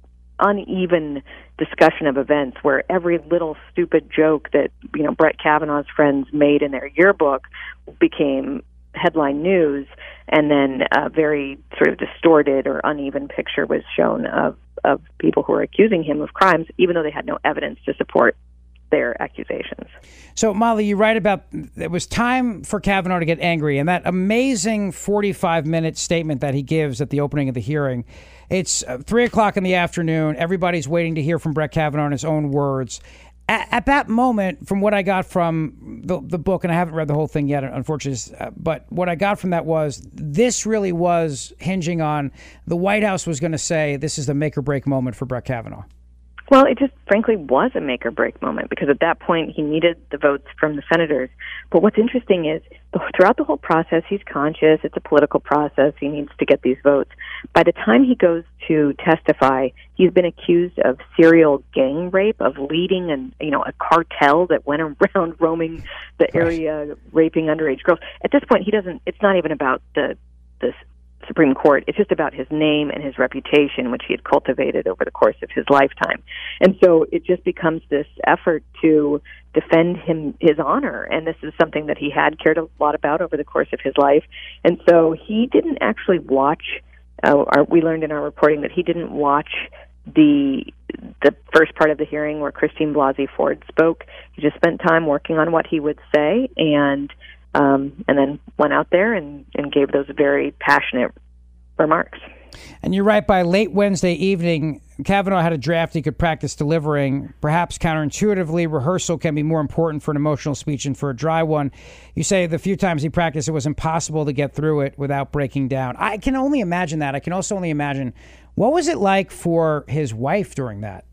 uneven discussion of events where every little stupid joke that, you know, Brett Kavanaugh's friends made in their yearbook became headline news, and then a very sort of distorted or uneven picture was shown of, of people who were accusing him of crimes, even though they had no evidence to support their accusations. So, Molly, you write about it was time for Kavanaugh to get angry, and that amazing forty-five minute statement that he gives at the opening of the hearing. It's uh, three o'clock in the afternoon. Everybody's waiting to hear from Brett Kavanaugh in his own words. At, at that moment, from what I got from the, the book, and I haven't read the whole thing yet, unfortunately, uh, but what I got from that was this really was hinging on the White House was going to say this is the make or break moment for Brett Kavanaugh. Well, it just frankly was a make or break moment because at that point he needed the votes from the senators. But what's interesting is throughout the whole process, he's conscious. It's a political process. He needs to get these votes. By the time he goes to testify, he's been accused of serial gang rape, of leading an, you know, a cartel that went around roaming the area, raping underage girls. At this point, he doesn't, it's not even about the, the Supreme Court. It's just about his name and his reputation, which he had cultivated over the course of his lifetime. And so it just becomes this effort to defend him, his honor. And this is something that he had cared a lot about over the course of his life. And so he didn't actually watch, uh, our, we learned in our reporting that he didn't watch the the first part of the hearing where Christine Blasey Ford spoke. He just spent time working on what he would say, and Um, and then went out there and, and gave those very passionate remarks. And you're right, by late Wednesday evening, Kavanaugh had a draft he could practice delivering. Perhaps counterintuitively, rehearsal can be more important for an emotional speech than for a dry one. You say the few times he practiced, it was impossible to get through it without breaking down. I can only imagine that. I can also only imagine, what was it like for his wife during that?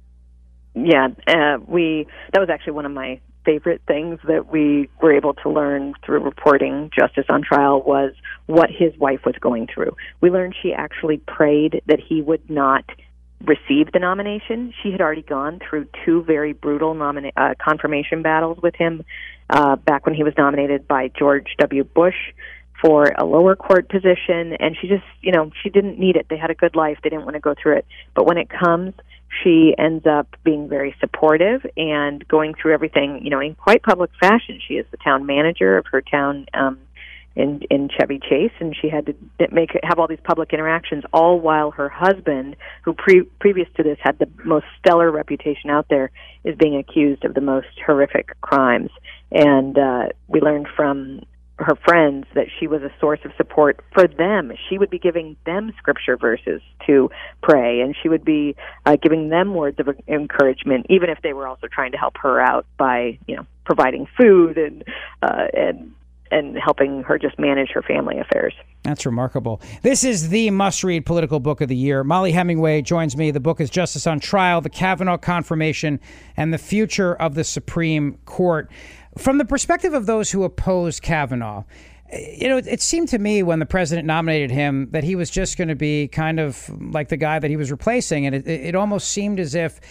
Yeah, uh, we that was actually one of my favorite things that we were able to learn through reporting Justice on Trial was what his wife was going through. We learned she actually prayed that he would not receive the nomination. She had already gone through two very brutal nomina- uh, confirmation battles with him uh, back when he was nominated by George W. Bush for a lower court position, and she just, you know, she didn't need it. They had a good life. They didn't want to go through it. But when it comes, she ends up being very supportive and going through everything, you know, in quite public fashion. She is the town manager of her town um, in in Chevy Chase, and she had to make have all these public interactions, all while her husband, who pre- previous to this had the most stellar reputation out there, is being accused of the most horrific crimes. And uh, we learned from her friends that she was a source of support for them. She would be giving them scripture verses to pray, and she would be uh, giving them words of encouragement, even if they were also trying to help her out by, you know, providing food and uh, and and helping her just manage her family affairs. That's remarkable. This is the must-read political book of the year. Molly Hemingway joins me. The book is Justice on Trial, The Kavanaugh Confirmation, and the Future of the Supreme Court. From the perspective of those who opposed Kavanaugh, you know, it, it seemed to me when the president nominated him that he was just going to be kind of like the guy that he was replacing. And it, it almost seemed as if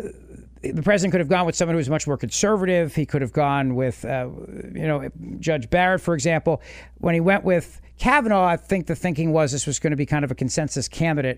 the president could have gone with someone who was much more conservative. He could have gone with, uh, you know, Judge Barrett, for example. When he went with Kavanaugh, I think the thinking was this was going to be kind of a consensus candidate.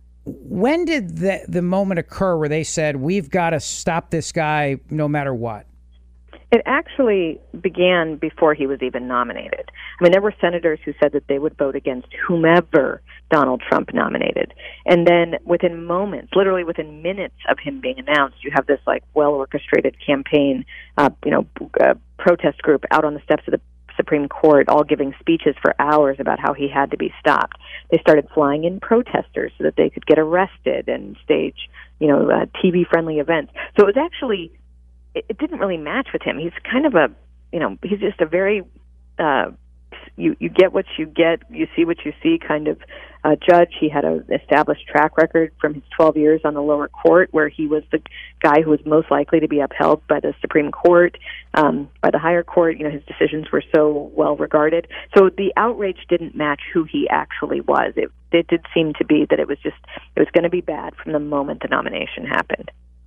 When did the, the moment occur where they said, we've got to stop this guy no matter what? It actually began before he was even nominated. I mean, there were senators who said that they would vote against whomever Donald Trump nominated. And then within moments, literally within minutes of him being announced, you have this like well-orchestrated campaign, uh, you know, uh, protest group out on the steps of the Supreme Court, all giving speeches for hours about how he had to be stopped. They started flying in protesters so that they could get arrested and stage, you know, uh, T V-friendly events. So it was actually, it, it didn't really match with him. He's kind of a, you know, he's just a very, uh, you you get what you get, you see what you see kind of uh, judge. He had an established track record from his twelve years on the lower court, where he was the guy who was most likely to be upheld by the Supreme Court, um, by the higher court. You know, his decisions were so well regarded. So the outrage didn't match who he actually was. It, it did seem to be that it was just, it was going to be bad from the moment the nomination happened.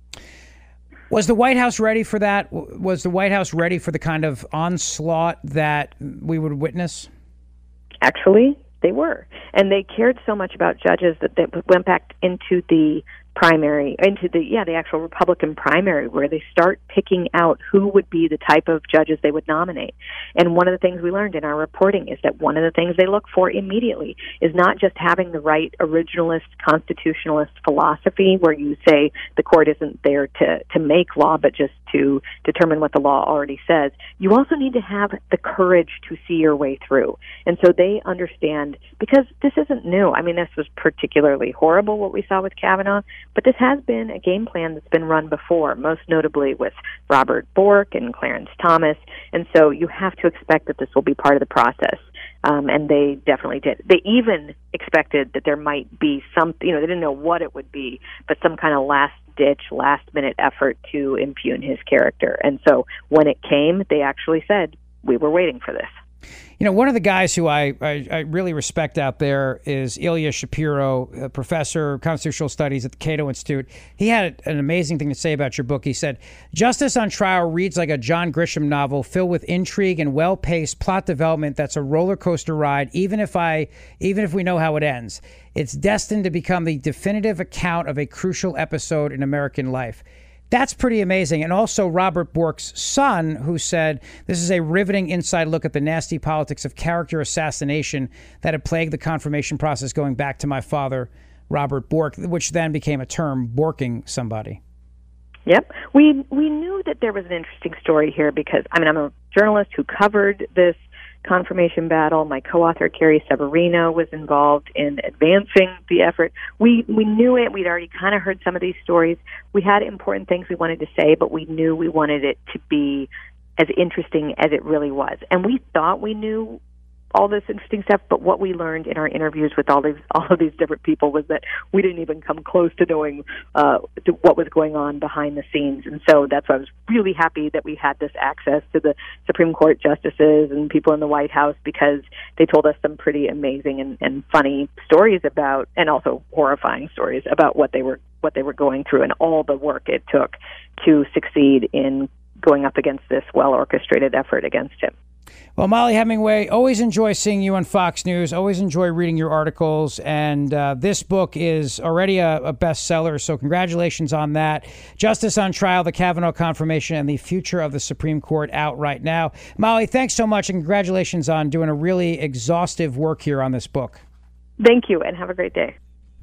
Was the White House ready for that? Was the White House ready for the kind of onslaught that we would witness? Actually, they were. And they cared so much about judges that they went back into the primary, into the, yeah, the actual Republican primary, where they start picking out who would be the type of judges they would nominate. And one of the things we learned in our reporting is that one of the things they look for immediately is not just having the right originalist, constitutionalist philosophy, where you say the court isn't there to, to make law, but just to determine what the law already says. You also need to have the courage to see your way through. And so they understand, because this isn't new. I mean, this was particularly horrible, what we saw with Kavanaugh, but this has been a game plan that's been run before, most notably with Robert Bork and Clarence Thomas. And so you have to expect that this will be part of the process. Um, and they definitely did. They even expected that there might be some, you know, they didn't know what it would be, but some kind of last-ditch, last-minute effort to impugn his character. And so when it came, they actually said, we were waiting for this. You know, one of the guys who I, I, I really respect out there is Ilya Shapiro, a professor of constitutional studies at the Cato Institute. He had an amazing thing to say about your book. He said, Justice on Trial reads like a John Grisham novel filled with intrigue and well-paced plot development that's a roller coaster ride, even if I, even if we know how it ends. It's destined to become the definitive account of a crucial episode in American life. That's pretty amazing. And also Robert Bork's son, who said, this is a riveting inside look at the nasty politics of character assassination that had plagued the confirmation process going back to my father, Robert Bork, which then became a term, borking somebody. Yep. We we knew that there was an interesting story here because, I mean, I'm a journalist who covered this confirmation battle. My co-author, Carrie Severino, was involved in advancing the effort. We we knew it. We'd already kind of heard some of these stories. We had important things we wanted to say, but we knew we wanted it to be as interesting as it really was. And we thought we knew all this interesting stuff, but what we learned in our interviews with all these all of these different people was that we didn't even come close to knowing uh, to what was going on behind the scenes. And so that's why I was really happy that we had this access to the Supreme Court justices and people in the White House, because they told us some pretty amazing and, and funny stories about, and also horrifying stories about what they were what they were going through and all the work it took to succeed in going up against this well-orchestrated effort against him. Well, Mollie Hemingway, always enjoy seeing you on Fox News. Always enjoy reading your articles. And uh, this book is already a, a bestseller, so congratulations on that. Justice on Trial, the Kavanaugh Confirmation, and the Future of the Supreme Court out right now. Mollie, thanks so much, and congratulations on doing a really exhaustive work here on this book. Thank you, and have a great day.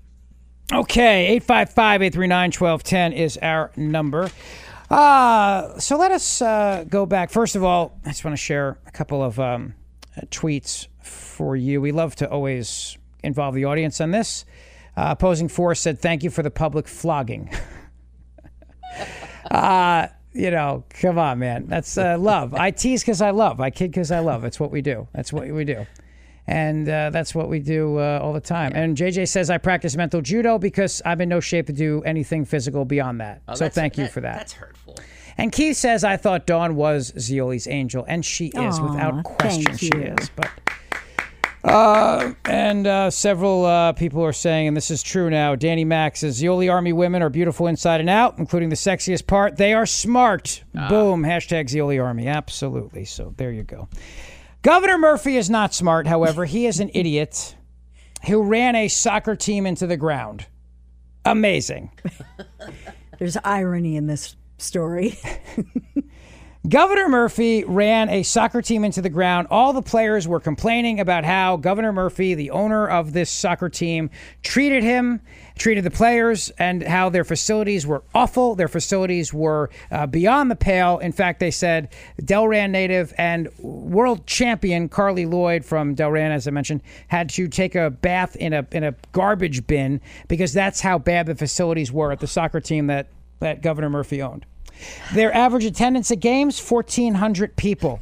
Okay, eight five five, eight three nine, one two one zero is our number. Uh, so let us uh, go back. First of all, I just want to share a couple of um, uh, tweets for you. We love to always involve the audience on this. Uh, Opposing Force said, thank you for the public flogging. uh, you know, come on, man. That's uh, love. I tease because I love. I kid because I love. It's what we do. That's what we do. And uh, that's what we do uh, all the time. And J J says, I practice mental judo because I'm in no shape to do anything physical beyond that. Oh, so thank you that, for that. That's hurtful. And Keith says, I thought Dawn was Zeoli's angel. And she is, Aww, without question, she you. is. But uh, And uh, several uh, people are saying, and this is true now, Danny Mack says, Zeoli Army women are beautiful inside and out, including the sexiest part. They are smart. Ah. Boom. Hashtag Zeoli Army. Absolutely. So there you go. Governor Murphy is not smart, however. He is an idiot who ran a soccer team into the ground. Amazing. There's irony in this story. Governor Murphy ran a soccer team into the ground. All the players were complaining about how Governor Murphy, the owner of this soccer team, treated him, treated the players, and how their facilities were awful. Their facilities were uh, beyond the pale. In fact, they said Delran native and world champion Carly Lloyd from Delran, as I mentioned, had to take a bath in a in a garbage bin because that's how bad the facilities were at the soccer team that, that Governor Murphy owned. Their average attendance at games, fourteen hundred people.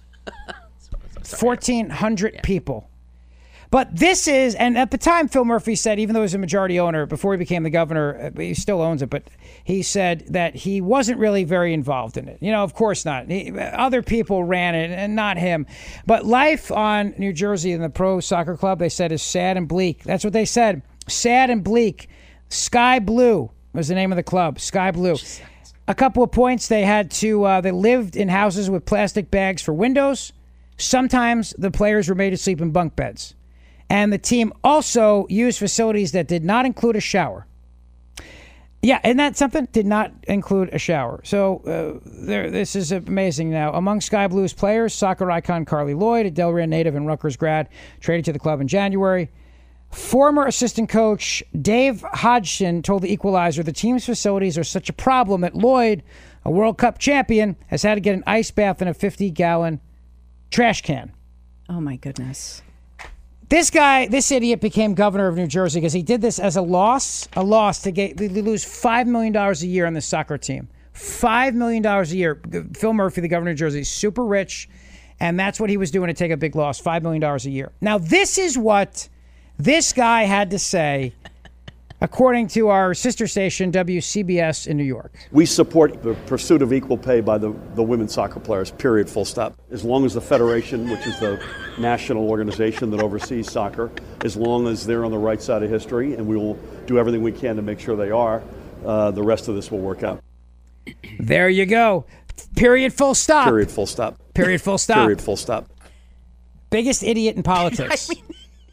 fourteen hundred yeah. people. But this is, and at the time, Phil Murphy said, even though he was a majority owner, before he became the governor, he still owns it, but he said that he wasn't really very involved in it. You know, of course not. He, other people ran it, and not him. But life on New Jersey in the pro soccer club, they said, is sad and bleak. That's what they said. Sad and bleak. Sky Blue was the name of the club. Sky Blue. A couple of points. They had to, uh, they lived in houses with plastic bags for windows. Sometimes the players were made to sleep in bunk beds. And the team also used facilities that did not include a shower. Yeah, and that something did not include a shower. So uh, there, this is amazing now. Among Sky Blues players, soccer icon Carly Lloyd, a Delran native and Rutgers grad, traded to the club in January. Former assistant coach Dave Hodgson told the Equalizer the team's facilities are such a problem that Lloyd, a World Cup champion, has had to get an ice bath in a fifty-gallon trash can. Oh, my goodness. This guy, this idiot, became governor of New Jersey because he did this as a loss, a loss to get, they lose five million dollars a year on this soccer team. five million dollars a year. Phil Murphy, the governor of New Jersey, is super rich, and that's what he was doing to take a big loss, five million dollars a year. Now, this is what this guy had to say, according to our sister station, W C B S in New York. We support the pursuit of equal pay by the, the women's soccer players, period, full stop. As long as the Federation, which is the national organization that oversees soccer, as long as they're on the right side of history, and we will do everything we can to make sure they are, uh, the rest of this will work out. There you go. Period, full stop. Period, full stop. Period, full stop. Period, full stop. Biggest idiot in politics. I mean,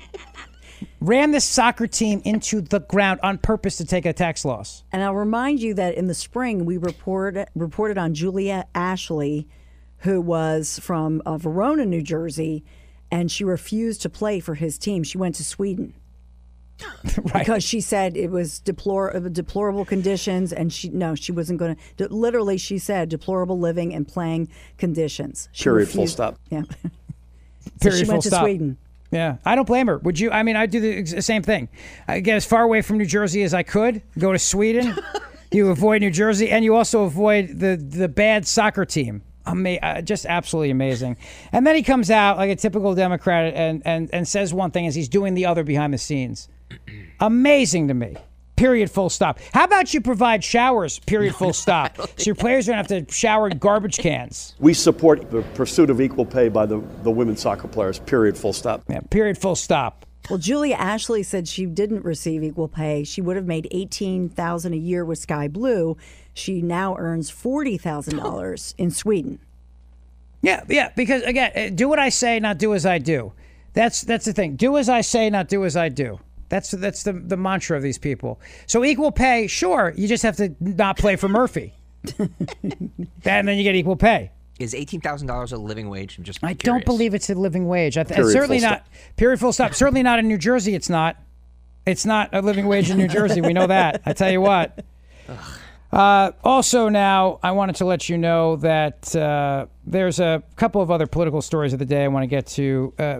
ran this soccer team into the ground on purpose to take a tax loss. And I'll remind you that in the spring, we reported reported on Julia Ashley, who was from uh, Verona, New Jersey, and she refused to play for his team. She went to Sweden. Right. Because she said it was deplor- deplorable conditions, and she no, she wasn't going to. Literally, she said deplorable living and playing conditions. She Period, refused, full stop. Yeah. so Period, she full went to stop. Sweden. Yeah, I don't blame her. Would you? I mean, I do the ex- same thing. I get as far away from New Jersey as I could, go to Sweden. You avoid New Jersey, and you also avoid the, the bad soccer team. Ama- uh, just absolutely amazing. And then he comes out like a typical Democrat and, and, and says one thing as he's doing the other behind the scenes. Amazing to me. Period, full stop. How about you provide showers, period, full stop, so your players don't have to shower in garbage cans? We support the pursuit of equal pay by the, the women's soccer players, period, full stop. Yeah, period, full stop. Well, Julia Ashley said she didn't receive equal pay. She would have made eighteen thousand dollars a year with Sky Blue. She now earns forty thousand dollars in Sweden. Yeah, yeah, because, again, do what I say, not do as I do. That's that's the thing. Do as I say, not do as I do. That's that's the, the mantra of these people. So equal pay, sure, you just have to not play for Murphy. And then you get equal pay. Is eighteen thousand dollars a living wage? I'm just I curious. don't believe it's a living wage. I th- Period, certainly full not. stop. Period, full stop. Certainly not in New Jersey, it's not. It's not a living wage in New Jersey. We know that. I tell you what. Uh, also now, I wanted to let you know that uh, there's a couple of other political stories of the day I want to get to. Uh,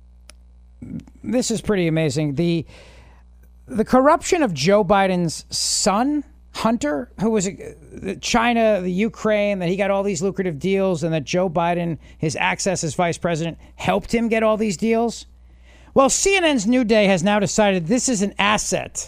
this is pretty amazing. The the corruption of Joe Biden's son, Hunter, who was uh, China, the Ukraine, that he got all these lucrative deals, and that Joe Biden, his access as vice president, helped him get all these deals. Well, C N N's New Day has now decided this is an asset.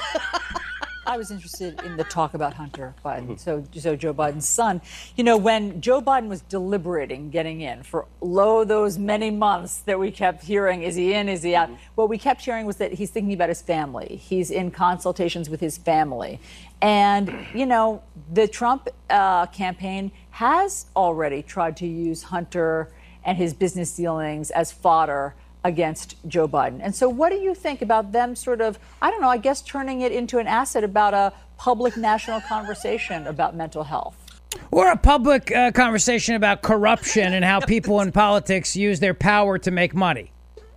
I was interested in the talk about Hunter Biden, so so Joe Biden's son. You know, when Joe Biden was deliberating getting in for lo those many months that we kept hearing, is he in, is he out? What we kept hearing was that he's thinking about his family. He's in consultations with his family. And, you know, the Trump uh, campaign has already tried to use Hunter and his business dealings as fodder against Joe Biden. And so what do you think about them sort of, I don't know, I guess turning it into an asset about a public national conversation about mental health? Or a public uh, conversation about corruption and how people in politics use their power to make money.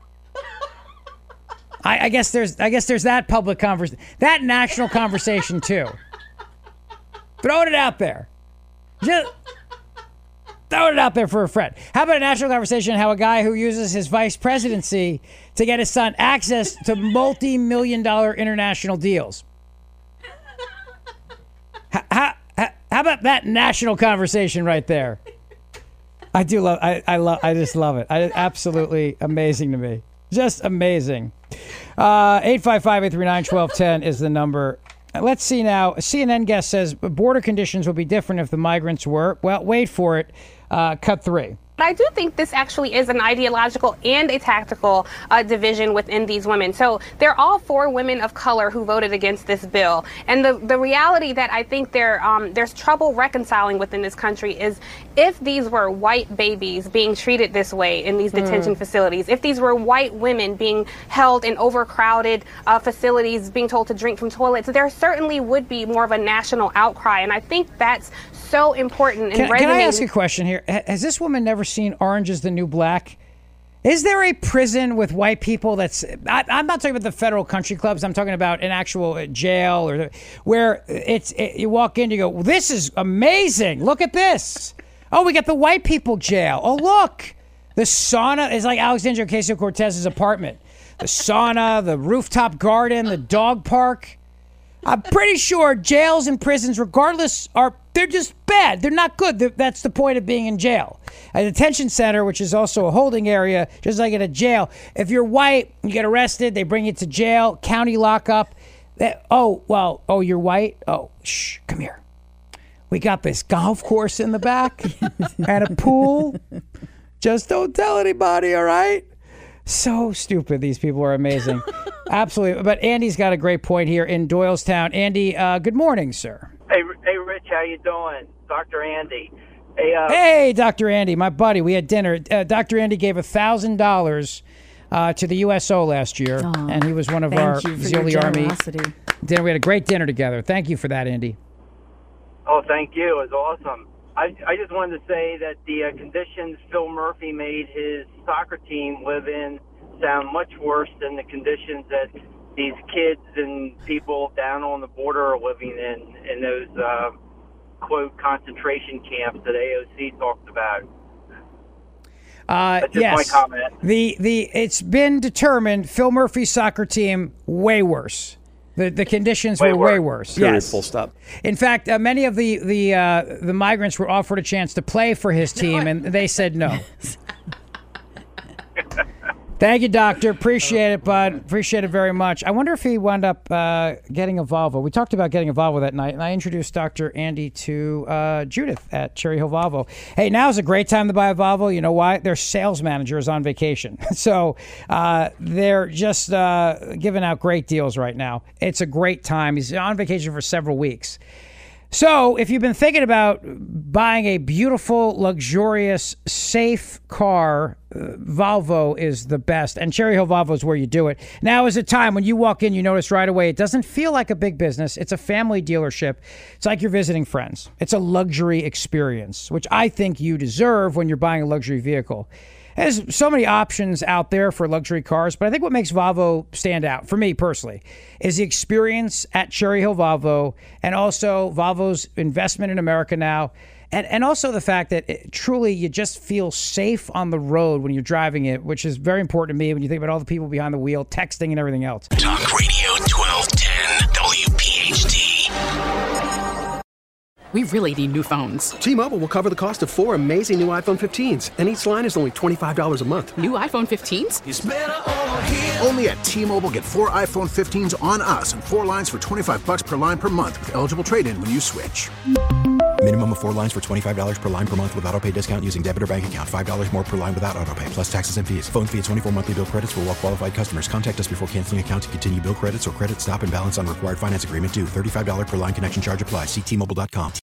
I, I guess there's I guess there's that public conversation, that national conversation too. Throwing it out there. Just throwing it out there for a friend. How about a national conversation how a guy who uses his vice presidency to get his son access to multi-million dollar international deals? How, how, how about that national conversation right there? I do love I, I love I just love it. I, absolutely amazing to me. Just amazing. Uh, eight five five, eight three nine, one two one zero is the number. Let's see now. A C N N guest says border conditions would be different if the migrants were. Well, wait for it. Uh, cut three. But I do think this actually is an ideological and a tactical uh, division within these women. So they're all four women of color who voted against this bill. And the, the reality that I think there, um, there's trouble reconciling within this country is if these were white babies being treated this way in these detention mm. facilities, if these were white women being held in overcrowded uh, facilities, being told to drink from toilets, there certainly would be more of a national outcry. And I think that's so important. Can, and can I ask a question here? Has this woman never seen Orange is the New Black? Is there a prison with white people that's... I, I'm not talking about the federal country clubs. I'm talking about an actual jail or the, where it's it, you walk in, you go, well, this is amazing. Look at this. Oh, we got the white people jail. Oh, look. The sauna is like Alexandria Ocasio-Cortez's apartment. The sauna, the rooftop garden, the dog park. I'm pretty sure jails and prisons, regardless, are they're just bad. They're not good. They're, that's the point of being in jail. A detention center, which is also a holding area, just like at a jail. If you're white, you get arrested, they bring you to jail, county lockup. They, oh, well, oh, you're white? Oh, shh, come here. We got this golf course in the back and a pool. Just don't tell anybody, all right? So stupid. These people are amazing. Absolutely. But Andy's got a great point here in Doylestown. Andy, uh, good morning, sir. Hey, hey, Rich, how you doing? Doctor Andy. Hey, uh, hey, Doctor Andy, my buddy. We had dinner. Uh, Doctor Andy gave one thousand dollars uh, to the U S O last year, oh, and he was one of our Zeoli Army dinner. We had a great dinner together. Thank you for that, Andy. Oh, thank you. It was awesome. I, I just wanted to say that the uh, conditions Phil Murphy made his soccer team live in sound much worse than the conditions that these kids and people down on the border are living in, in those, uh, quote, concentration camps that A O C talked about. Uh, That's just yes. my comment. The, the, it's been determined Phil Murphy's soccer team, way worse. The the conditions way were worse. way worse. Period, yes. full stop. In fact, uh, many of the the uh, the migrants were offered a chance to play for his team, and they said no. Thank you, Doctor. Appreciate it, bud. Appreciate it very much. I wonder if he wound up uh, getting a Volvo. We talked about getting a Volvo that night, and I introduced Doctor Andy to uh, Judith at Cherry Hill Volvo. Hey, now's a great time to buy a Volvo. You know why? Their sales manager is on vacation. So uh, they're just uh, giving out great deals right now. It's a great time. He's on vacation for several weeks. So if you've been thinking about buying a beautiful, luxurious, safe car, uh, Volvo is the best. And Cherry Hill Volvo is where you do it. Now is a time when you walk in, you notice right away, it doesn't feel like a big business. It's a family dealership. It's like you're visiting friends. It's a luxury experience, which I think you deserve when you're buying a luxury vehicle. There's so many options out there for luxury cars, but I think what makes Volvo stand out, for me personally, is the experience at Cherry Hill Volvo, and also Volvo's investment in America now, and, and also the fact that it, truly you just feel safe on the road when you're driving it, which is very important to me when you think about all the people behind the wheel, texting and everything else. Talk Radio twelve ten W P H T. We really need new phones. T-Mobile will cover the cost of four amazing new iPhone fifteens, and each line is only twenty-five dollars a month. New iPhone fifteens? It's better over here. Only at T-Mobile, get four iPhone fifteens on us and four lines for twenty-five bucks per line per month with eligible trade-in when you switch. Minimum of four lines for twenty-five dollars per line per month with autopay discount using debit or bank account. five dollars more per line without autopay, plus taxes and fees. Phone fee at twenty-four monthly bill credits for well-qualified customers. Contact us before canceling account to continue bill credits or credit stop and balance on required finance agreement due. thirty-five dollars per line connection charge applies. See T Mobile dot com.